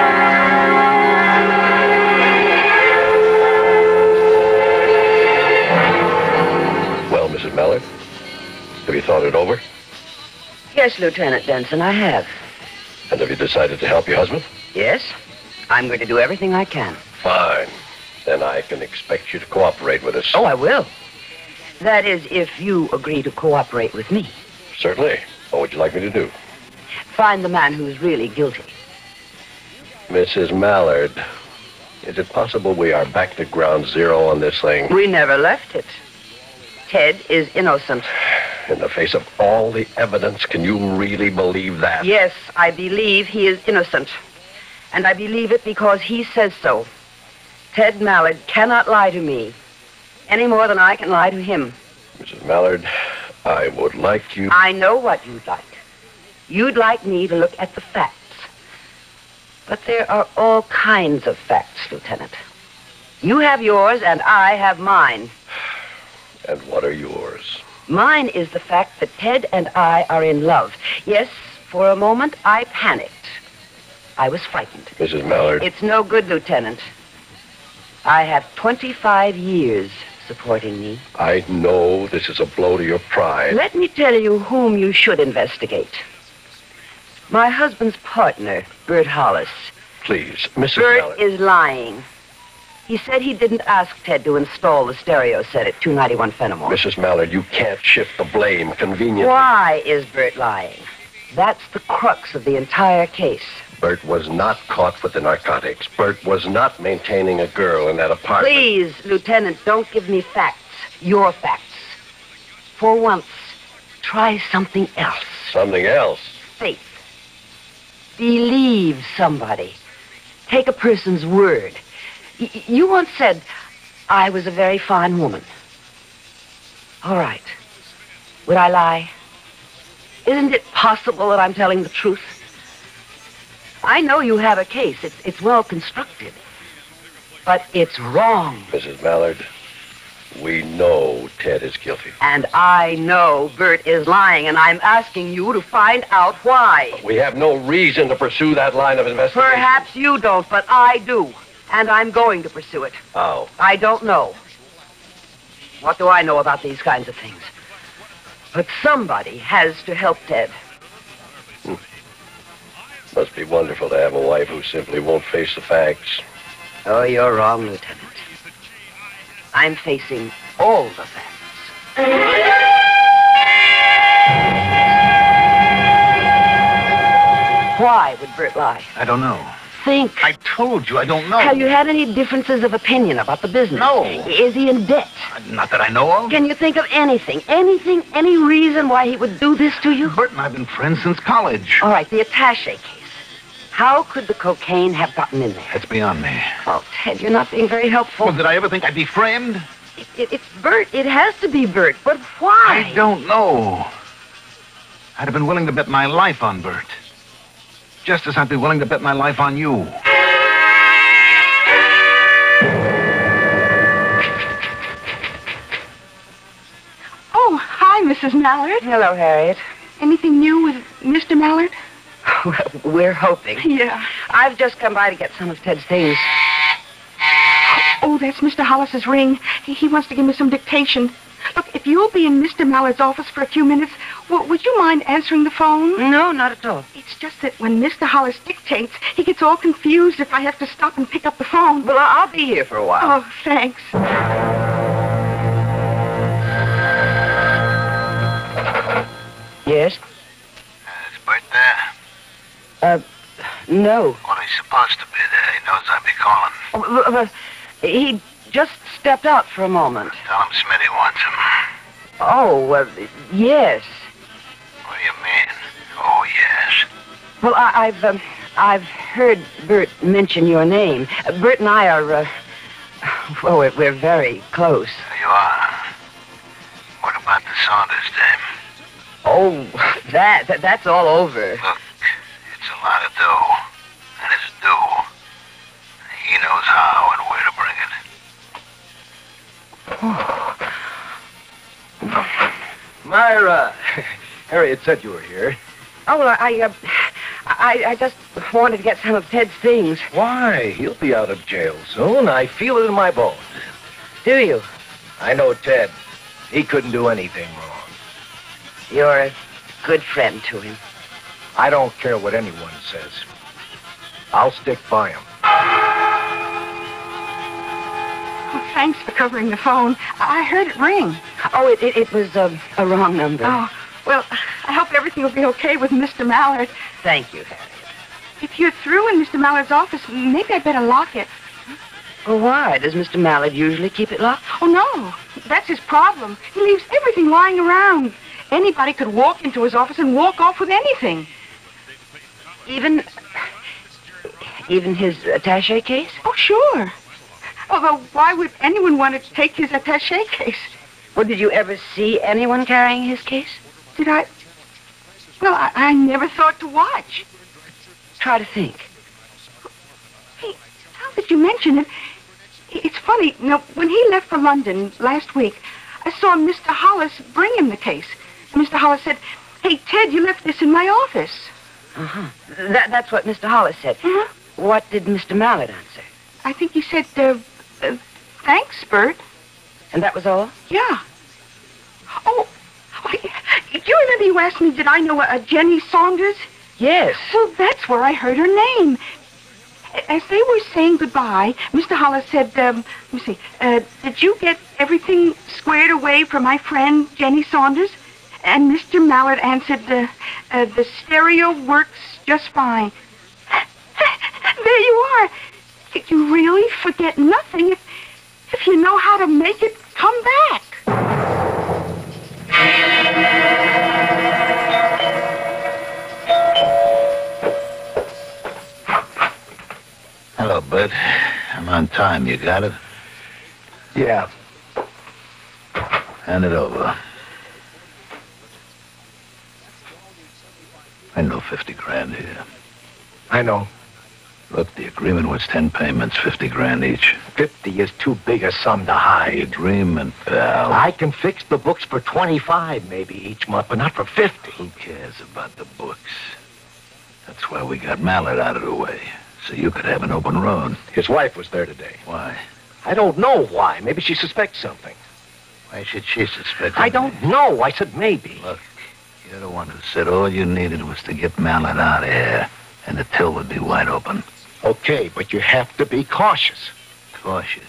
Well, Missus Mallard, have you thought it over? Yes, Lieutenant Denson, I have. And have you decided to help your husband? Yes. I'm going to do everything I can. Fine. Then I can expect you to cooperate with us. Oh, I will. That is, if you agree to cooperate with me. Certainly. What would you like me to do? Find the man who's really guilty. Missus Mallard, is it possible we are back to ground zero on this thing? We never left it. Ted is innocent. In the face of all the evidence, can you really believe that? Yes, I believe he is innocent. And I believe it because he says so. Ted Mallard cannot lie to me any more than I can lie to him. Missus Mallard, I would like you... I know what you'd like. You'd like me to look at the facts. But there are all kinds of facts, Lieutenant. You have yours and I have mine. And what are yours? Mine is the fact that Ted and I are in love. Yes, for a moment I panicked. I was frightened. Missus Mallard... It's no good, Lieutenant. I have twenty-five years supporting me. I know this is a blow to your pride. Let me tell you whom you should investigate. My husband's partner, Bert Hollis. Please, Missus Bert Mallard... is lying. He said he didn't ask Ted to install the stereo set at two ninety-one Fenimore. Missus Mallard, you can't shift the blame conveniently. Why is Bert lying? That's the crux of the entire case. Bert was not caught with the narcotics. Bert was not maintaining a girl in that apartment. Please, Lieutenant, don't give me facts. Your facts. For once, try something else. Something else? Faith. Believe somebody. Take a person's word. Y- you once said, I was a very fine woman. All right. Would I lie? Isn't it possible that I'm telling the truth? I know you have a case. It's, it's well constructed. But it's wrong. Missus Mallard, we know Ted is guilty. And I know Bert is lying, and I'm asking you to find out why. We have no reason to pursue that line of investigation. Perhaps you don't, but I do. And I'm going to pursue it. How? I don't know. What do I know about these kinds of things? But somebody has to help Ted. Hmm. Must be wonderful to have a wife who simply won't face the facts. Oh, you're wrong, Lieutenant. I'm facing all the facts. Why would Bert lie? I don't know. Think. I told you, I don't know. Have you had any differences of opinion about the business? No. Is he in debt? Not that I know of. Can you think of anything, anything, any reason why he would do this to you? Bert and I have been friends since college. All right, the attaché case. How could the cocaine have gotten in there? That's beyond me. Oh, Ted, you're not being very helpful. Well, did I ever think I'd be framed? It, it, it's Bert. It has to be Bert. But why? I don't know. I'd have been willing to bet my life on Bert. Just as I'd be willing to bet my life on you. Oh, hi, Missus Mallard. Hello, Harriet. Anything new with Mister Mallard? Well, we're hoping. Yeah. I've just come by to get some of Ted's things. Oh, that's Mister Hollis's ring. He, he wants to give me some dictation. Look, if you'll be in Mister Mallard's office for a few minutes, w- would you mind answering the phone? No, not at all. It's just that when Mister Hollis dictates, he gets all confused if I have to stop and pick up the phone. Well, I'll be here for a while. Oh, thanks. Yes? Is Bert there? Uh, No. Well, he's supposed to be there. He knows I'll be calling. Oh, uh, uh, he just stepped out for a moment. Tell him Smitty wants him. Oh, uh, yes. What do you mean? Oh, yes. Well, I, I've, um, I've heard Bert mention your name. Uh, Bert and I are, uh, well, we're, we're very close. There you are. What about the Saunders dame? Oh, that, that that's all over. Look, it's a lot of dough. And it's due. He knows how and where to bring it. Myra! Harriet said you were here. Oh, well, I, uh, I, I just wanted to get some of Ted's things. Why? He'll be out of jail soon. I feel it in my bones. Do you? I know Ted. He couldn't do anything wrong. You're a good friend to him. I don't care what anyone says. I'll stick by him. Oh, thanks for covering the phone. I heard it ring. Oh, it, it, it was uh, a wrong number. Oh, well, I hope everything will be okay with Mister Mallard. Thank you, Harriet. If you're through in Mister Mallard's office, maybe I'd better lock it. Well, why? Does Mister Mallard usually keep it locked? Oh, no. That's his problem. He leaves everything lying around. Anybody could walk into his office and walk off with anything. Even... even his attaché case? Oh, sure. Although, why would anyone want to take his attaché case? Well, did you ever see anyone carrying his case? Did I? Well, I, I never thought to watch. Try to think. Hey, now that you mention it, it's funny. Now, when he left for London last week, I saw Mister Hollis bring him the case. Mister Hollis said, "Hey, Ted, you left this in my office." Uh-huh. That, that's what Mister Hollis said. Uh-huh. What did Mister Mallard answer? I think he said, uh, uh, thanks, Bert. And that was all? Yeah. Oh, oh, do you remember you asked me, did I know a, a Jenny Saunders? Yes. Well, that's where I heard her name. As they were saying goodbye, Mister Hollis said, um, let me see, uh, did you get everything squared away for my friend, Jenny Saunders? And Mister Mallard answered, uh, uh, the stereo works just fine. There you are. You really forget nothing if, if you know how to make it come back. Hello, Bud. I'm on time. You got it? Yeah. Hand it over. I know fifty grand here. I know. Look, the agreement was ten payments, fifty grand each. Fifty is too big a sum to hide. You're dreaming, pal. I can fix the books for twenty-five maybe each month, but not for fifty. Who cares about the books? That's why we got Mallard out of the way, so you could have an open road. His wife was there today. Why? I don't know why. Maybe she suspects something. Why should she suspect I don't know. I said maybe. Look, you're the one who said all you needed was to get Mallard out of here, and the till would be wide open. Okay, but you have to be cautious. Cautious?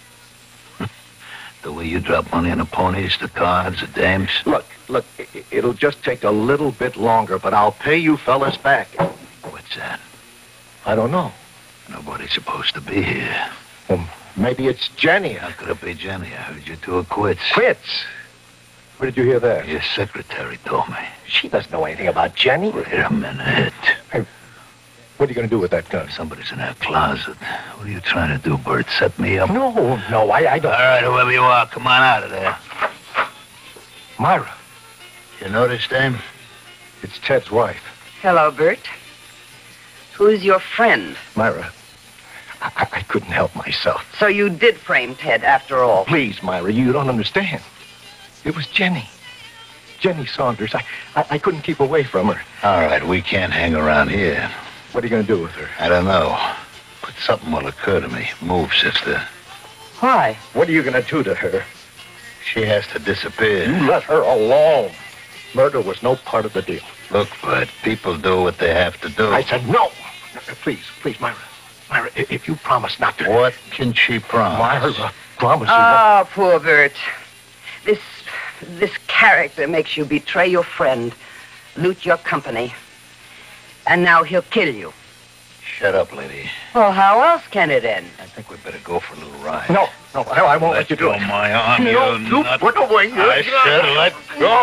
The way you drop money on the ponies, the cards, the dames? Look, look, it'll just take a little bit longer, but I'll pay you fellas back. What's that? I don't know. Nobody's supposed to be here. Well, maybe it's Jenny. How could it be Jenny? I heard you two are quits. Quits? Where did you hear that? Your secretary told me. She doesn't know anything about Jenny. Wait a minute. Hey, what are you going to do with that gun? Somebody's in that closet. What are you trying to do, Bert? Set me up? No, no, I, I don't. All right, whoever you are, come on out of there. Myra. You know this dame? It's Ted's wife. Hello, Bert. Who's your friend? Myra, I, I couldn't help myself. So you did frame Ted after all. Please, Myra, you don't understand. It was Jenny. Jenny Saunders. I, I, I couldn't keep away from her. All right, we can't hang around here. What are you going to do with her? I don't know. But something will occur to me. Move, sister. Why? What are you going to do to her? She has to disappear. You let her alone. Murder was no part of the deal. Look, Bud, people do what they have to do. I said no. Please, please, Myra. Myra, if you promise not to... What can she promise? Myra, promise you... Oh, poor Bert. This, this character makes you betray your friend, loot your company, and now he'll kill you. Shut up, lady. Well, how else can it end? I think we'd better go for a little ride. No, no, I, I won't let, let you do go it. my arm, no, you you nut. put away your I gun. said let go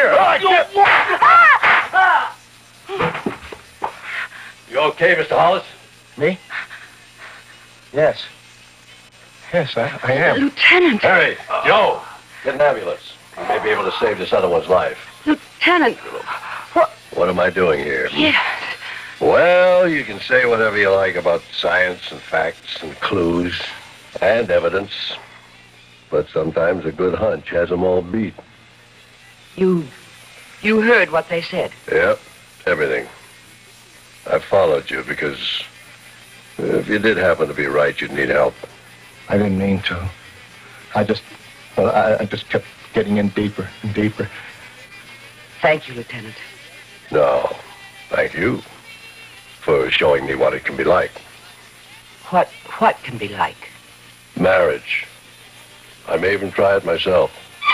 my arm. You okay, Mister Hollis? Me? Yes. Yes, I, I am. Lieutenant. Harry, Joe, get an ambulance. You may be able to save this other one's life. Lieutenant. What? What am I doing here? Yes. Well, you can say whatever you like about science and facts and clues and evidence, but sometimes a good hunch has them all beat. You... you heard what they said? Yep, everything. I followed you because if you did happen to be right, you'd need help. I didn't mean to. I just... Well, I, I just kept getting in deeper and deeper. Thank you, Lieutenant. No, thank you for showing me what it can be like. What, what can be like? Marriage. I may even try it myself.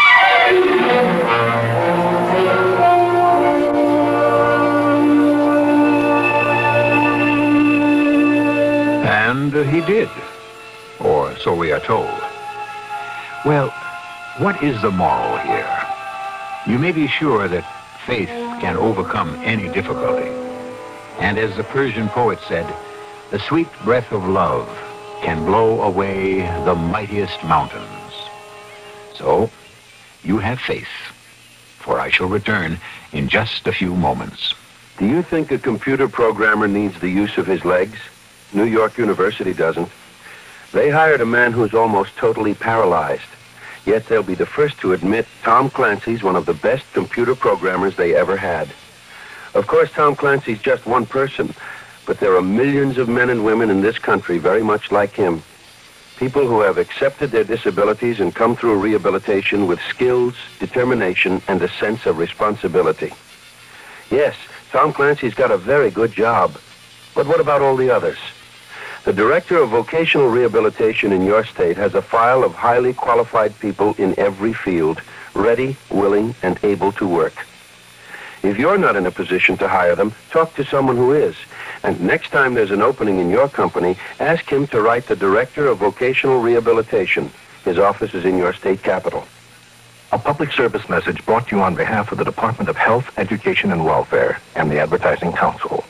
And uh, he did. Or so we are told. Well, what is the moral here? You may be sure that faith can overcome any difficulty. And as the Persian poet said, the sweet breath of love can blow away the mightiest mountains. So, you have faith, for I shall return in just a few moments. Do you think a computer programmer needs the use of his legs? New York University doesn't. They hired a man who's almost totally paralyzed. Yet they'll be the first to admit Tom Clancy's one of the best computer programmers they ever had. Of course, Tom Clancy's just one person, but there are millions of men and women in this country very much like him. People who have accepted their disabilities and come through rehabilitation with skills, determination, and a sense of responsibility. Yes, Tom Clancy's got a very good job. But what about all the others? The Director of Vocational Rehabilitation in your state has a file of highly qualified people in every field, ready, willing, and able to work. If you're not in a position to hire them, talk to someone who is. And next time there's an opening in your company, ask him to write the Director of Vocational Rehabilitation. His office is in your state capital. A public service message brought to you on behalf of the Department of Health, Education, and Welfare and the Advertising Council.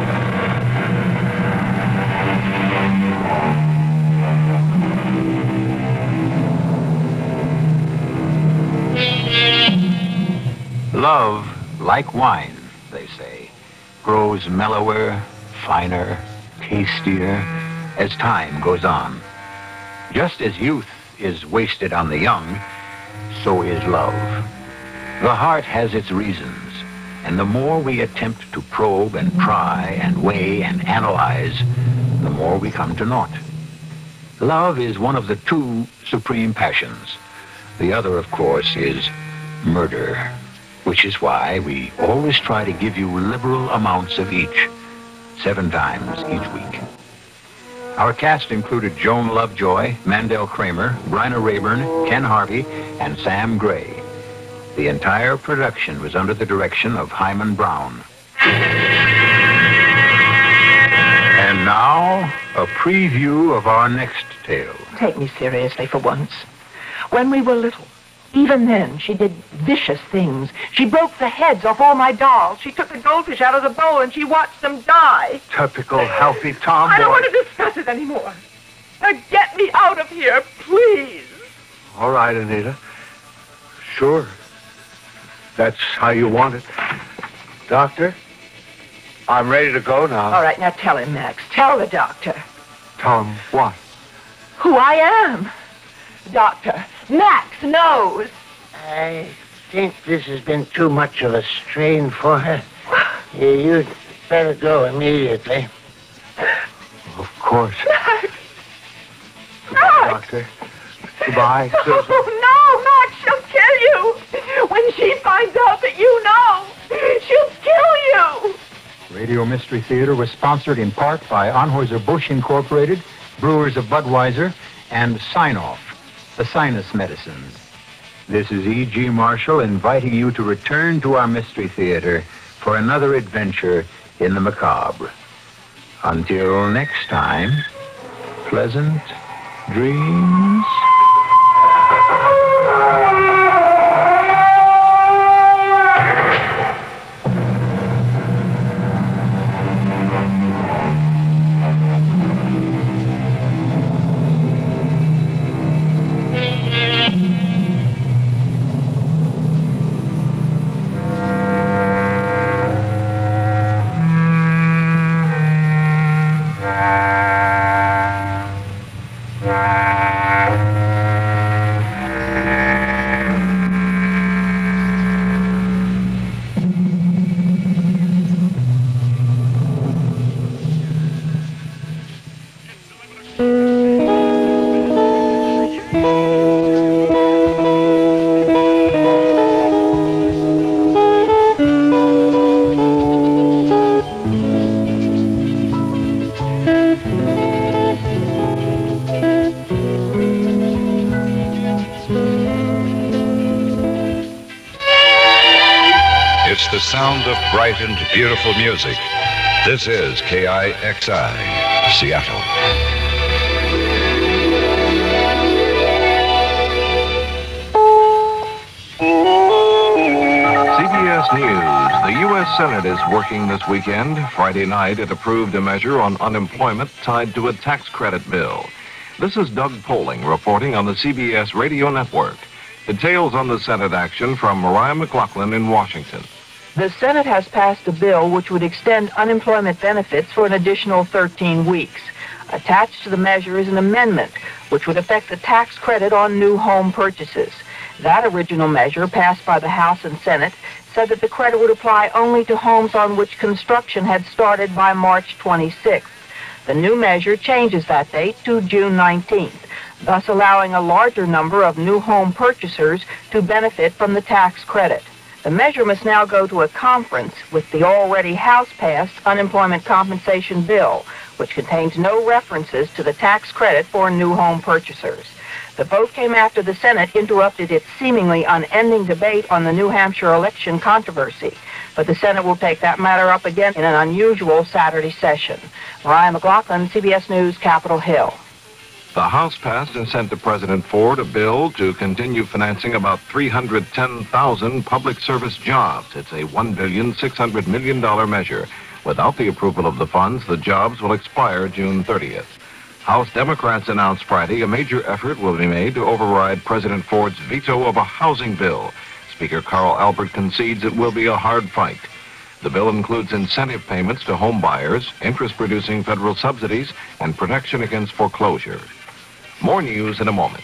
Love, like wine, they say, grows mellower, finer, tastier as time goes on. Just as youth is wasted on the young, so is love. The heart has its reasons, and the more we attempt to probe and pry and weigh and analyze, the more we come to naught. Love is one of the two supreme passions. The other, of course, is murder, which is why we always try to give you liberal amounts of each, seven times each week. Our cast included Joan Lovejoy, Mandel Kramer, Bryna Rayburn, Ken Harvey, and Sam Gray. The entire production was under the direction of Hyman Brown. And now, a preview of our next tale. Take me seriously for once. When we were little, even then, she did vicious things. She broke the heads off all my dolls. She took the goldfish out of the bowl and she watched them die. Typical healthy tomboy. I don't want to discuss it anymore. Now get me out of here, please. All right, Anita. Sure. That's how you want it. Doctor, I'm ready to go now. All right, now tell him, Max. Tell the doctor. Tell him what? Who I am. Doctor, Max knows. I think this has been too much of a strain for her. You'd better go immediately. Of course. Max! Goodbye, Doctor. Goodbye, Susan. Oh, no, Max, she'll kill you. When she finds out that you know, she'll kill you. Radio Mystery Theater was sponsored in part by Anheuser-Busch Incorporated, Brewers of Budweiser, and Sign-Off, the sinus medicines. This is E G. Marshall inviting you to return to our Mystery Theater for another adventure in the macabre. Until next time, pleasant dreams. It's the sound of bright and beautiful music. This is K I X I, Seattle. C B S News. The U S Senate is working this weekend. Friday night, it approved a measure on unemployment tied to a tax credit bill. This is Doug Poling reporting on the C B S Radio Network. Details on the Senate action from Mariah McLaughlin in Washington. The Senate has passed a bill which would extend unemployment benefits for an additional thirteen weeks. Attached to the measure is an amendment which would affect the tax credit on new home purchases. That original measure, passed by the House and Senate, said that the credit would apply only to homes on which construction had started by March twenty-sixth. The new measure changes that date to June nineteenth, thus allowing a larger number of new home purchasers to benefit from the tax credit. The measure must now go to a conference with the already House-passed unemployment compensation bill, which contains no references to the tax credit for new home purchasers. The vote came after the Senate interrupted its seemingly unending debate on the New Hampshire election controversy. But the Senate will take that matter up again in an unusual Saturday session. Mariah McLaughlin, C B S News, Capitol Hill. The House passed and sent to President Ford a bill to continue financing about three hundred ten thousand public service jobs. It's a one billion six hundred million dollars measure. Without the approval of the funds, the jobs will expire June thirtieth. House Democrats announced Friday a major effort will be made to override President Ford's veto of a housing bill. Speaker Carl Albert concedes it will be a hard fight. The bill includes incentive payments to home buyers, interest-reducing federal subsidies, and protection against foreclosure. More news in a moment.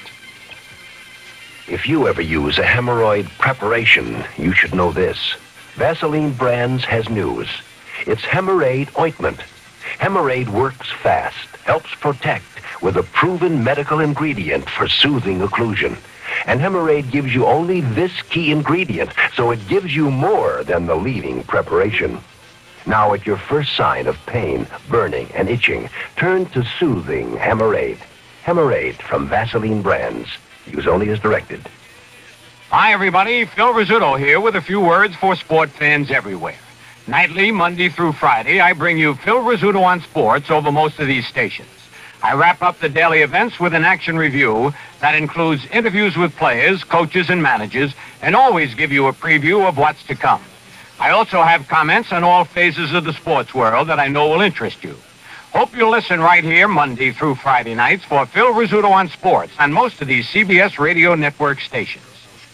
If you ever use a hemorrhoid preparation, you should know this. Vaseline Brands has news. It's Hemorrhoid Ointment. Hemorrhoid works fast, helps protect with a proven medical ingredient for soothing occlusion. And Hemorrhoid gives you only this key ingredient, so it gives you more than the leading preparation. Now, at your first sign of pain, burning, and itching, turn to soothing Hemorrhoid. Hemorrhoid from Vaseline Brands. Use only as directed. Hi, everybody. Phil Rizzuto here with a few words for sport fans everywhere. Nightly, Monday through Friday, I bring you Phil Rizzuto on sports over most of these stations. I wrap up the daily events with an action review that includes interviews with players, coaches, and managers, and always give you a preview of what's to come. I also have comments on all phases of the sports world that I know will interest you. Hope you'll listen right here Monday through Friday nights for Phil Rizzuto on sports on most of these C B S Radio Network stations.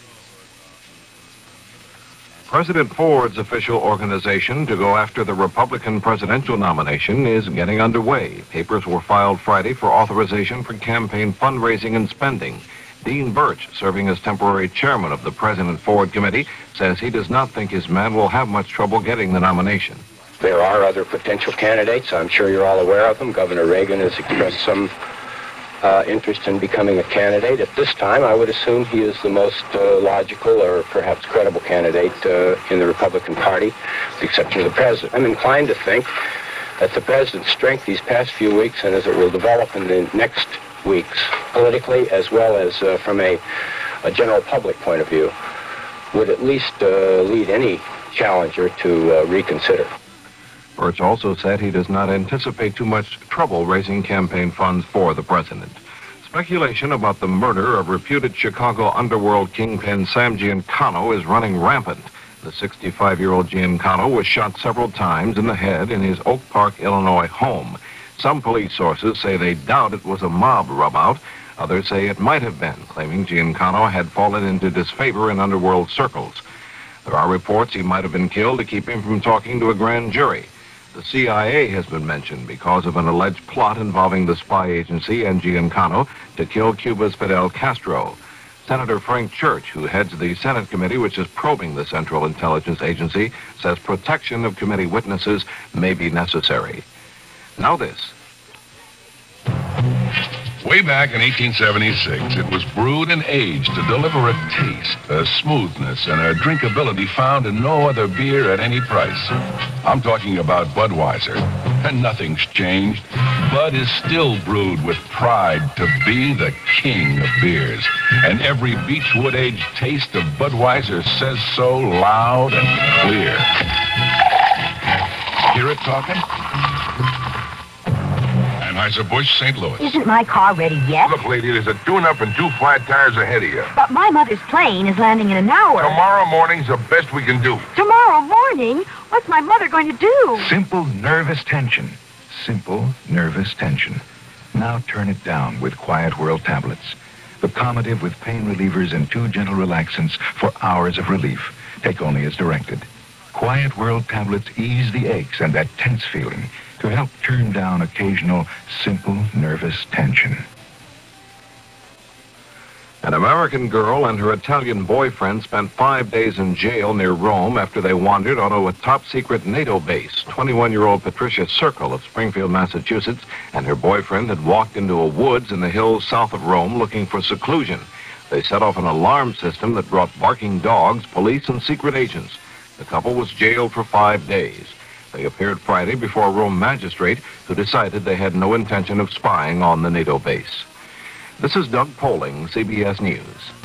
President Ford's official organization to go after the Republican presidential nomination is getting underway. Papers were filed Friday for authorization for campaign fundraising and spending. Dean Birch, serving as temporary chairman of the President Ford Committee, says he does not think his man will have much trouble getting the nomination. There are other potential candidates. I'm sure you're all aware of them. Governor Reagan has expressed some uh, interest in becoming a candidate. At this time, I would assume he is the most uh, logical or perhaps credible candidate uh, in the Republican Party, with the exception of the president. I'm inclined to think that the president's strength these past few weeks, and as it will develop in the next weeks, politically as well as uh, from a, a general public point of view, would at least uh, lead any challenger to uh, reconsider. Birch also said he does not anticipate too much trouble raising campaign funds for the president. Speculation about the murder of reputed Chicago underworld kingpin Sam Giancana is running rampant. The sixty-five-year-old Giancana was shot several times in the head in his Oak Park, Illinois home. Some police sources say they doubt it was a mob rubout. Others say it might have been, claiming Giancana had fallen into disfavor in underworld circles. There are reports he might have been killed to keep him from talking to a grand jury. The C I A has been mentioned because of an alleged plot involving the spy agency and Giancana to kill Cuba's Fidel Castro. Senator Frank Church, who heads the Senate committee which is probing the Central Intelligence Agency, says protection of committee witnesses may be necessary. Now this. Way back in eighteen seventy-six, it was brewed and aged to deliver a taste, a smoothness, and a drinkability found in no other beer at any price. I'm talking about Budweiser, and nothing's changed. Bud is still brewed with pride to be the king of beers, and every Beechwood-aged taste of Budweiser says so loud and clear. Hear it talking? Anheuser-Busch, Saint Louis. Isn't my car ready yet? Look, lady, there's a tune-up and two flat tires ahead of you. But my mother's plane is landing in an hour. Tomorrow morning's the best we can do. Tomorrow morning? What's my mother going to do? Simple nervous tension. Simple nervous tension. Now turn it down with Quiet World tablets. The calmative with pain relievers and two gentle relaxants for hours of relief. Take only as directed. Quiet World tablets ease the aches and that tense feeling to help turn down occasional simple nervous tension. An American girl and her Italian boyfriend spent five days in jail near Rome after they wandered onto a top-secret NATO base. twenty-one-year-old Patricia Circle of Springfield, Massachusetts, and her boyfriend had walked into a woods in the hills south of Rome looking for seclusion. They set off an alarm system that brought barking dogs, police, and secret agents. The couple was jailed for five days. They appeared Friday before a Rome magistrate who decided they had no intention of spying on the NATO base. This is Doug Poling, C B S News.